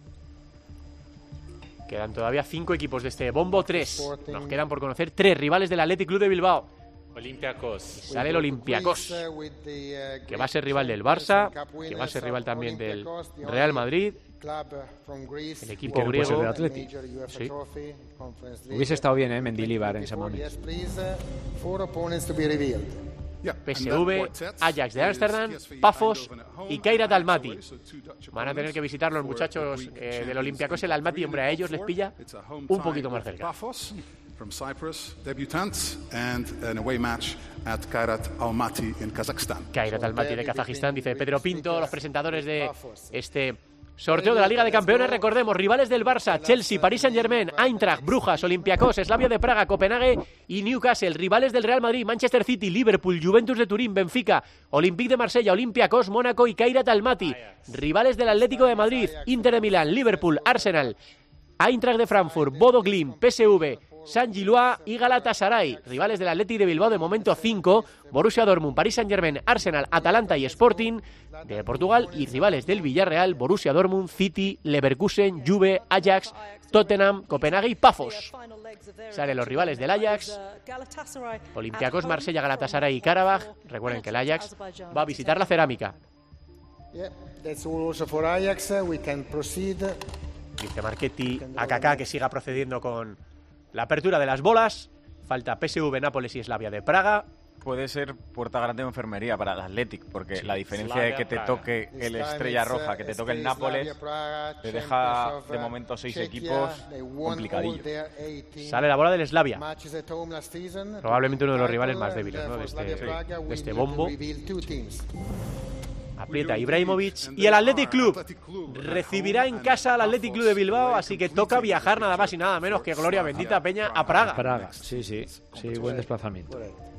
A: Quedan todavía 5 equipos de este bombo 3, nos quedan por conocer 3 rivales del Athletic Club de Bilbao.
M: Olympiacos.
A: Sale el Olympiacos, que va a ser rival del Barça, que va a ser rival también del Real Madrid, el equipo griego
H: del Athletic.
A: Sí.
H: Hubiese estado bien, Mendilibar en San Mamés.
A: PSV, Ajax de Ámsterdam, Pafos y Kairat Almaty. Van a tener que visitar los muchachos del Olympiacos el Almaty. Hombre, a ellos les pilla un poquito más cerca.
N: From Cyprus, debutants, and an away match at Kairat Almaty in Kazakhstan.
A: Kairat Almaty de Kazajistán, dice Pedro Pinto, los presentadores de este sorteo de la Liga de Campeones. Recordemos, rivales del Barça, Chelsea, Paris Saint-Germain, Eintracht, Brujas, Olympiacos, Slavia de Praga, Copenhague y Newcastle. Rivales del Real Madrid, Manchester City, Liverpool, Juventus de Turín, Benfica, Olympique de Marsella, Olympiacos, Mónaco y Kairat Almaty. Rivales del Atlético de Madrid, Inter de Milán, Liverpool, Arsenal, Eintracht de Frankfurt, Bodo Glimt, PSV, Saint-Gilloise y Galatasaray. Rivales del Athletic de Bilbao de momento 5, Borussia Dortmund, Paris Saint-Germain, Arsenal, Atalanta y Sporting de Portugal. Y rivales del Villarreal, Borussia Dortmund, City, Leverkusen, Juve, Ajax, Tottenham, Copenhague y Pafos. Salen los rivales del Ajax, Olympiacos, Marsella, Galatasaray y Karabaj. Recuerden que el Ajax va a visitar la Cerámica. Dice Marchetti a Kaká que siga procediendo con la apertura de las bolas. Falta PSV, Nápoles y Slavia de Praga.
B: puede ser puerta grande de enfermería para el Athletic, porque la diferencia de que te toque el Estrella Roja, que te toque el Nápoles, te deja de momento 6 equipos complicadillos.
A: Sale la bola del Slavia, probablemente uno de los rivales más débiles, ¿no? de este bombo. Aprieta Ibrahimovic y el Athletic Club recibirá en casa al Athletic Club de Bilbao, así que toca viajar nada más y nada menos que gloria bendita Peña a Praga.
H: Sí, buen desplazamiento.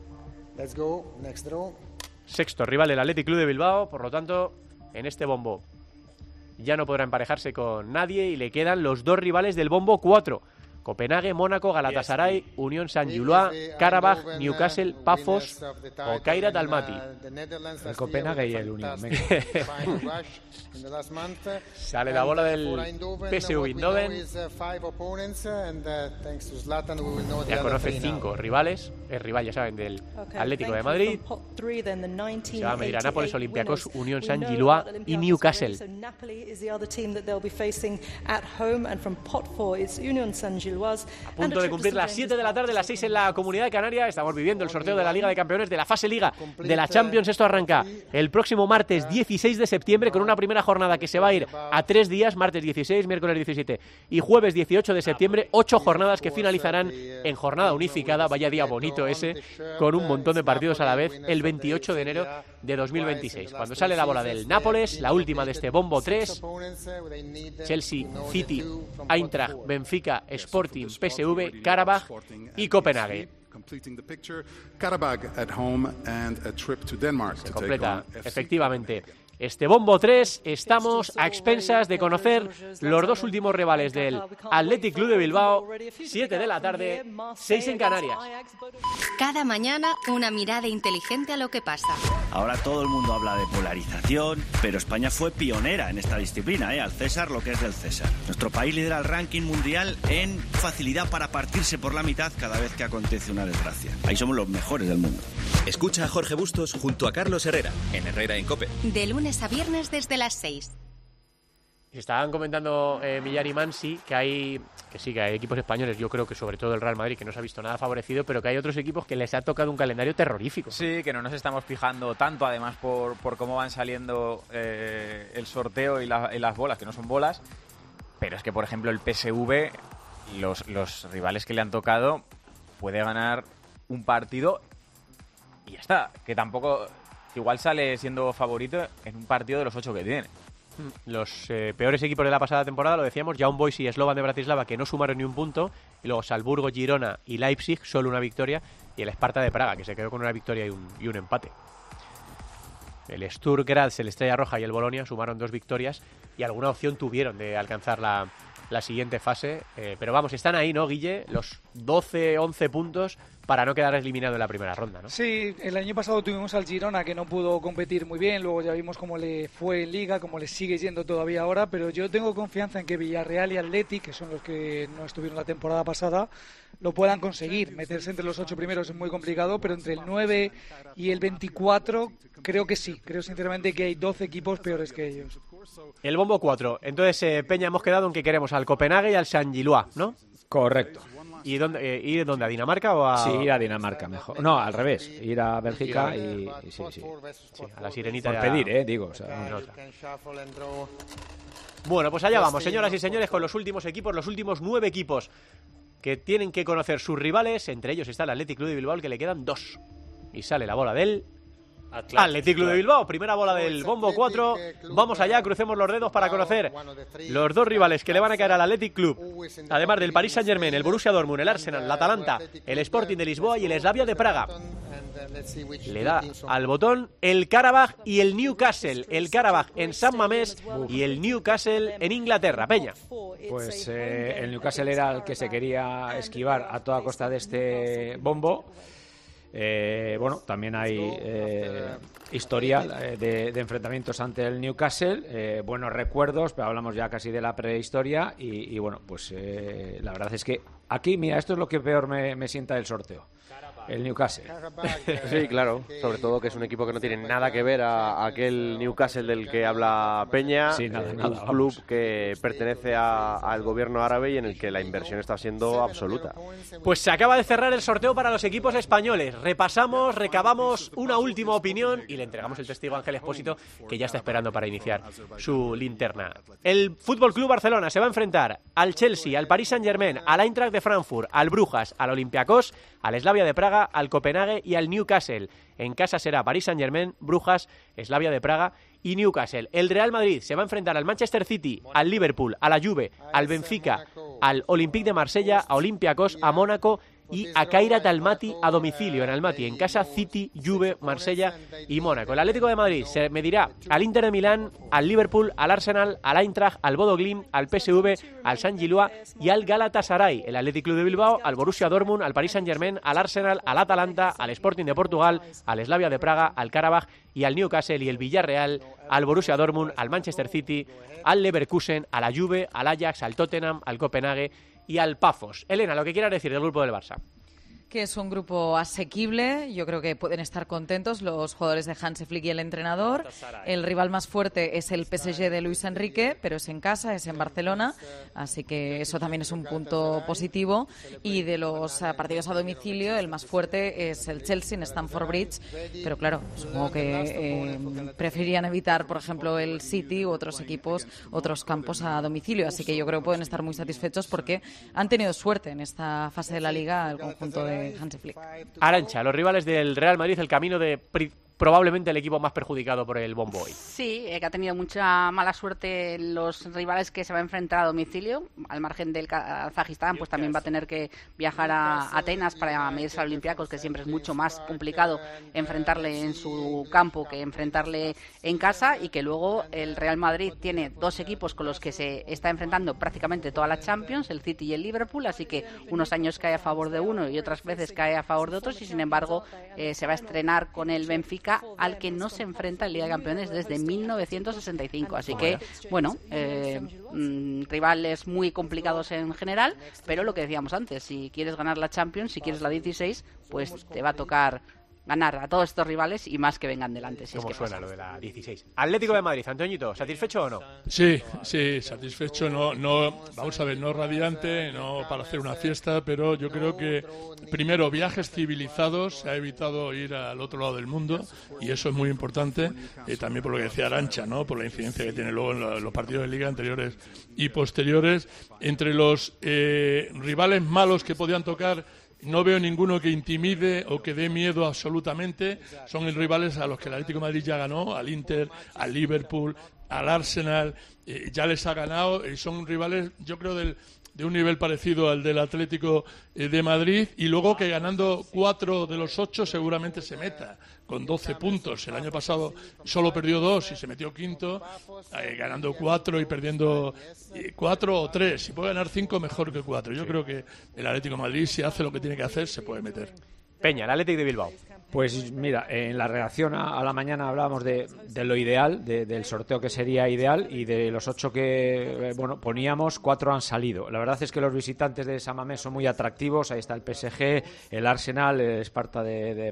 A: Sexto rival del Athletic Club de Bilbao, por lo tanto, en este bombo ya no podrá emparejarse con nadie y le quedan los 2 rivales del bombo 4. Copenhague, Mónaco, Galatasaray, Unión Saint-Gilloise, Karabaj, Newcastle, Pafos o Kairat Almaty.
H: El Copenhague y el Unión.
A: Sale la bola del PSV Eindhoven. Ya conoce 5 rivales. Es rival, ya saben, del Atlético de Madrid. Se va a medir a Nápoles, Olympiacos, Unión Saint-Gilloise y Newcastle. A punto de cumplir las 7 de la tarde, las 6 en la Comunidad de Canarias. Estamos viviendo el sorteo de la Liga de Campeones de la fase Liga de la Champions. Esto arranca el próximo martes 16 de septiembre con una primera jornada que se va a ir a 3 días, martes 16, miércoles 17 y jueves 18 de septiembre. 8 jornadas que finalizarán en jornada unificada, vaya día bonito ese, con un montón de partidos a la vez, el 28 de enero de 2026. Cuando sale la bola del Nápoles, la última de este bombo 3, Chelsea, City, Eintracht, Benfica, Sporting, PSV, Karabaj y Copenhague. Se completa, efectivamente, este bombo 3. Estamos a expensas de conocer los 2 últimos rivales del Athletic Club de Bilbao. 7 de la tarde, 6 en Canarias.
O: Cada mañana una mirada inteligente a lo que pasa.
M: Ahora todo el mundo habla de polarización, pero España fue pionera en esta disciplina, al César lo que es del César. Nuestro país lidera el ranking mundial en facilidad para partirse por la mitad cada vez que acontece una desgracia. Ahí somos los mejores del mundo.
X: Escucha a Jorge Bustos junto a Carlos Herrera, en Herrera en COPE.
O: De lunes a viernes desde las 6.
A: Estaban comentando Millán y Mansi que hay equipos españoles, yo creo que sobre todo el Real Madrid, que no se ha visto nada favorecido, pero que hay otros equipos que les ha tocado un calendario terrorífico.
B: Sí, que no nos estamos fijando tanto, además, por cómo van saliendo el sorteo y las bolas, que no son bolas. Pero es que, por ejemplo, el PSV, los rivales que le han tocado, puede ganar un partido y ya está. Que tampoco, igual sale siendo favorito en un partido de los 8 que tiene.
A: Los peores equipos de la pasada temporada, lo decíamos, Young Boys y Slovan de Bratislava, que no sumaron ni un punto, y luego Salzburgo, Girona y Leipzig, solo una victoria, y el Sparta de Praga, que se quedó con una victoria y un empate. El Sturm Graz, el Estrella Roja y el Bolonia sumaron 2 victorias y alguna opción tuvieron de alcanzar la siguiente fase, pero vamos, están ahí, ¿no, Guille? Los 12, 11 puntos para no quedar eliminado en la primera ronda, ¿no?
D: Sí, el año pasado tuvimos al Girona, que no pudo competir muy bien, luego ya vimos cómo le fue en Liga, cómo le sigue yendo todavía ahora, pero yo tengo confianza en que Villarreal y Athletic, que son los que no estuvieron la temporada pasada, lo puedan conseguir. Meterse entre los 8 primeros es muy complicado, pero entre el 9 y el 24 creo que sí. Creo sinceramente que hay 12 equipos peores que ellos.
A: El bombo 4. Entonces, Peña, hemos quedado en que queremos al Copenhague y al Saint-Gilloise, ¿no?
H: Correcto.
A: ¿Y ir dónde? ¿A Dinamarca o a...?
H: Sí, ir a Dinamarca mejor. No, al revés. Ir a Bélgica y sí,
A: a la sirenita.
H: Por pedir, digo. O sea,
A: Bueno, pues allá vamos, señoras y señores, con los últimos equipos, los últimos 9 equipos que tienen que conocer sus rivales. Entre ellos está el Athletic Club de Bilbao, que le quedan 2. Y sale la bola del Athletic Club de Bilbao, primera bola del bombo 4. Vamos allá, crucemos los dedos para conocer los 2 rivales que le van a caer al Athletic Club, además del Paris Saint-Germain, el Borussia Dortmund, el Arsenal, el Atalanta, el Sporting de Lisboa y el Slavia de Praga. Le da al botón el Karabaj y el Newcastle. El Karabaj en San Mamés y el Newcastle en Inglaterra. Peña.
H: Pues el Newcastle era el que se quería esquivar a toda costa de este bombo. Bueno, también hay historial de enfrentamientos ante el Newcastle, buenos recuerdos, pero hablamos ya casi de la prehistoria y bueno, pues la verdad es que aquí, mira, esto es lo que peor me sienta del sorteo. el Newcastle.
C: Sí, claro, sobre todo que es un equipo que no tiene nada que ver a aquel Newcastle del que habla Peña,
H: sí, nada,
C: un club que pertenece al gobierno árabe y en el que la inversión está siendo absoluta.
A: Pues se acaba de cerrar el sorteo para los equipos españoles. Repasamos, recabamos una última opinión y le entregamos el testigo a Ángel Expósito, que ya está esperando para iniciar su linterna. El Fútbol Club Barcelona se va a enfrentar al Chelsea, al Paris Saint-Germain, al Eintracht de Frankfurt, al Brujas, al Olympiacos, al Slavia de Praga, al Copenhague y al Newcastle. En casa será Paris Saint-Germain, Brujas, Slavia de Praga y Newcastle. El Real Madrid se va a enfrentar al Manchester City, al Liverpool, a la Juve, al Benfica, al Olympique de Marsella, a Olympiacos, a Mónaco y a Kairat Almaty a domicilio en Almaty. En casa, City, Juve, Marsella y Mónaco. El Atlético de Madrid se medirá al Inter de Milán, al Liverpool, al Arsenal, al Eintracht, al Bodo Glimt, al PSV, al San Gilloa y al Galatasaray. El Athletic Club de Bilbao, al Borussia Dortmund, al Paris Saint-Germain, al Arsenal, al Atalanta, al Sporting de Portugal, al Slavia de Praga, al Karabaj y al Newcastle y el Villarreal, al Borussia Dortmund, al Manchester City, al Leverkusen, a la Juve, al Ajax, al Tottenham, al Copenhague y al Pafos. Elena, lo que quieras decir del grupo del Barça.
E: Que es un grupo asequible, yo creo que pueden estar contentos los jugadores de Hansi Flick y el entrenador. El rival más fuerte es el PSG de Luis Enrique, pero es en casa, es en Barcelona, así que eso también es un punto positivo. Y de los partidos a domicilio, el más fuerte es el Chelsea en Stamford Bridge, pero claro, supongo que preferirían evitar, por ejemplo, el City u otros equipos, otros campos a domicilio, así que yo creo que pueden estar muy satisfechos porque han tenido suerte en esta fase de la Liga el conjunto de Hansi Flick.
A: Arantxa, los rivales del Real Madrid, el camino de probablemente el equipo más perjudicado por el bombo hoy.
F: Sí, que ha tenido mucha mala suerte los rivales que se va a enfrentar a domicilio. Al margen del Kazajistán, pues también va a tener que viajar a Atenas para medirse al Olympiacos, que siempre es mucho más complicado enfrentarle en su campo que enfrentarle en casa, y que luego el Real Madrid tiene dos equipos con los que se está enfrentando prácticamente toda la Champions, el City y el Liverpool, así que unos años cae a favor de uno y otras veces cae a favor de otros, y sin embargo se va a estrenar con el Benfica, al que no se enfrenta en Liga de Campeones desde 1965. Así que, bueno, rivales muy complicados en general, pero lo que decíamos antes, si quieres ganar la Champions, si quieres la 16, pues te va a tocar ganar a todos estos rivales y más que vengan delante. Si
A: ¿Cómo
F: es que
A: suena
F: pasa.
A: lo de la 16? Atlético de Madrid, Antoñito, ¿satisfecho o no?
G: Sí, satisfecho, no, vamos a ver, no radiante, no para hacer una fiesta, pero yo creo que primero viajes civilizados, se ha evitado ir al otro lado del mundo y eso es muy importante, también por lo que decía Arantxa, ¿no? Por la incidencia que tiene luego en los partidos de liga anteriores y posteriores. Entre los rivales malos que podían tocar, no veo ninguno que intimide o que dé miedo absolutamente. Son rivales a los que el Atlético de Madrid ya ganó, al Inter, al Liverpool, al Arsenal, ya les ha ganado. Son rivales, yo creo, de un nivel parecido al del Atlético de Madrid, y luego que ganando 4 de los 8 seguramente se meta con 12 puntos. El año pasado solo perdió 2 y se metió quinto, ganando 4 y perdiendo 4 o 3. Si puede ganar 5, mejor que 4. Yo creo que el Atlético de Madrid, si hace lo que tiene que hacer, se puede meter.
A: Peña, el Atlético de Bilbao.
H: Pues mira, en la redacción a la mañana hablábamos de lo ideal, del sorteo que sería ideal, y de los 8 que poníamos, 4 han salido. La verdad es que los visitantes de San Mamés son muy atractivos. Ahí está el PSG, el Arsenal, el Sparta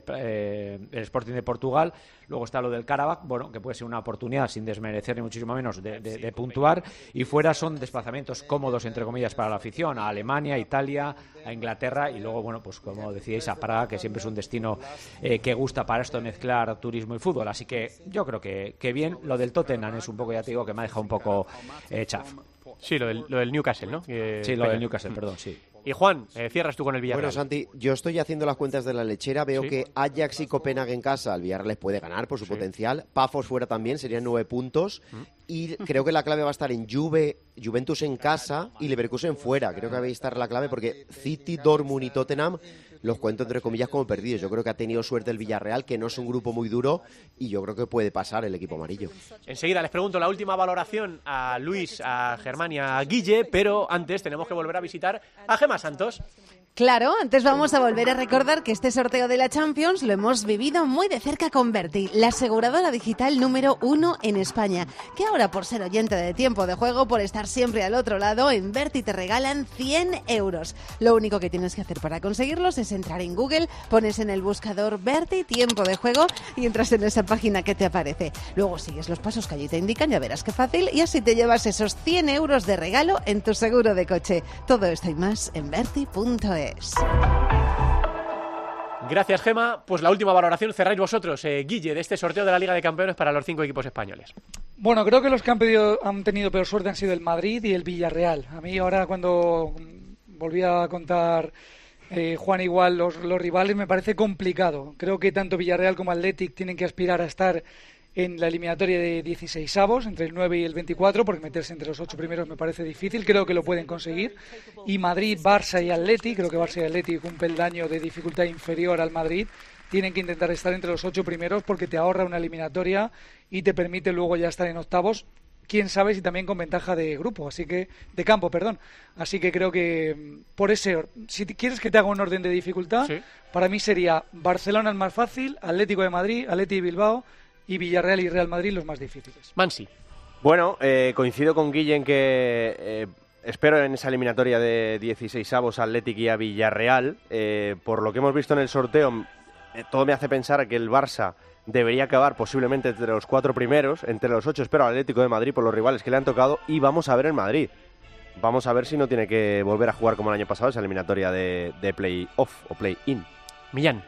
H: el Sporting de Portugal. Luego está lo del Karabaj, que puede ser una oportunidad, sin desmerecer ni muchísimo menos, de puntuar. Y fuera son desplazamientos cómodos, entre comillas, para la afición, a Alemania, a Italia, a Inglaterra, y luego, pues como decíais, a Praga, que siempre es un destino que gusta para esto de mezclar turismo y fútbol. Así que yo creo que bien. Lo del Tottenham es un poco, ya te digo, que me ha dejado un poco chaf.
A: Sí, lo del Newcastle, ¿no?
H: Sí, lo del Newcastle, perdón, sí.
A: Y Juan, cierras tú con el Villarreal.
I: Bueno, Santi, yo estoy haciendo las cuentas de la lechera. Veo que Ajax y Copenhague en casa, el Villarreal les puede ganar por su potencial. Pafos fuera también, serían 9 puntos. Y creo que la clave va a estar en Juventus en casa y Leverkusen fuera. Creo que va a estar la clave porque City, Dortmund y Tottenham los cuento entre comillas como perdidos. Yo creo que ha tenido suerte el Villarreal, que no es un grupo muy duro, y yo creo que puede pasar el equipo amarillo.
A: Enseguida les pregunto la última valoración a Luis, a Germán y a Guille, pero antes tenemos que volver a visitar a Gemma Santos.
P: Claro, antes vamos a volver a recordar que este sorteo de la Champions lo hemos vivido muy de cerca con Berti, la aseguradora digital número 1 en España, que ahora por ser oyente de Tiempo de Juego, por estar siempre al otro lado, en Berti te regalan 100 euros. Lo único que tienes que hacer para conseguirlos es entrar en Google, pones en el buscador Berti Tiempo de Juego y entras en esa página que te aparece. Luego sigues los pasos que allí te indican, ya verás qué fácil, y así te llevas esos 100 euros de regalo en tu seguro de coche. Todo esto y más en berti.es.
A: Gracias, Gema. Pues la última valoración cerráis vosotros, Guille, de este sorteo de la Liga de Campeones para los 5 equipos españoles.
D: Bueno, creo que los que han tenido peor suerte han sido el Madrid y el Villarreal. A mí ahora, cuando volví a contar Juan igual los rivales, me parece complicado. Creo que tanto Villarreal como Athletic tienen que aspirar a estar en la eliminatoria de 16avos, entre el 9 y el 24, porque meterse entre los 8 primeros me parece difícil. Creo que lo pueden conseguir. Y Madrid, Barça y Atleti, creo que Barça y Atleti con un peldaño de dificultad inferior al Madrid, tienen que intentar estar entre los 8 primeros porque te ahorra una eliminatoria y te permite luego ya estar en octavos. Quién sabe si también con ventaja de grupo, de campo. Así que creo que por ese, si quieres que te haga un orden de dificultad, sí, para mí sería Barcelona el más fácil, Atlético de Madrid, Atleti y Bilbao, y Villarreal y Real Madrid los más difíciles.
A: Mansi.
C: Bueno, coincido con Guille en que espero en esa eliminatoria de 16avos Athletic y a Villarreal. Por lo que hemos visto en el sorteo, todo me hace pensar que el Barça debería acabar posiblemente entre los 4 primeros. Entre los 8 espero al Atlético de Madrid por los rivales que le han tocado. Y vamos a ver el Madrid. Vamos a ver si no tiene que volver a jugar como el año pasado esa eliminatoria de play-off o play-in.
A: Millán.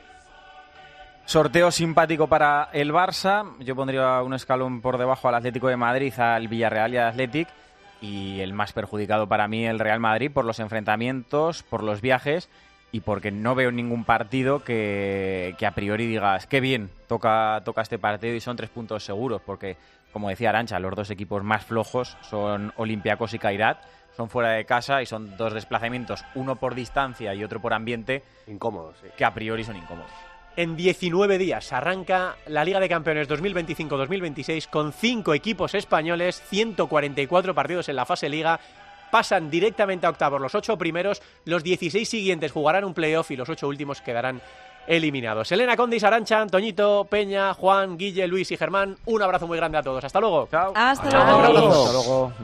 B: Sorteo simpático para el Barça. Yo pondría un escalón por debajo al Atlético de Madrid, al Villarreal y al Athletic. Y el más perjudicado para mí, el Real Madrid, por los enfrentamientos, por los viajes y porque no veo ningún partido que a priori digas qué bien toca este partido y son 3 puntos seguros. Porque, como decía Arantxa, los 2 equipos más flojos son Olympiacos y Kairat. Son fuera de casa y son 2 desplazamientos, uno por distancia y otro por ambiente.
C: Incómodos, sí.
B: Que a priori son incómodos.
A: En 19 días arranca la Liga de Campeones 2025-2026 con 5 equipos españoles, 144 partidos en la fase Liga. Pasan directamente a octavos los 8 primeros, los 16 siguientes jugarán un playoff y los 8 últimos quedarán eliminados. Elena Condis, Arantxa, Antoñito, Peña, Juan, Guille, Luis y Germán, un abrazo muy grande a todos. Hasta luego.
B: Chao.
E: Hasta luego.
H: Hasta luego.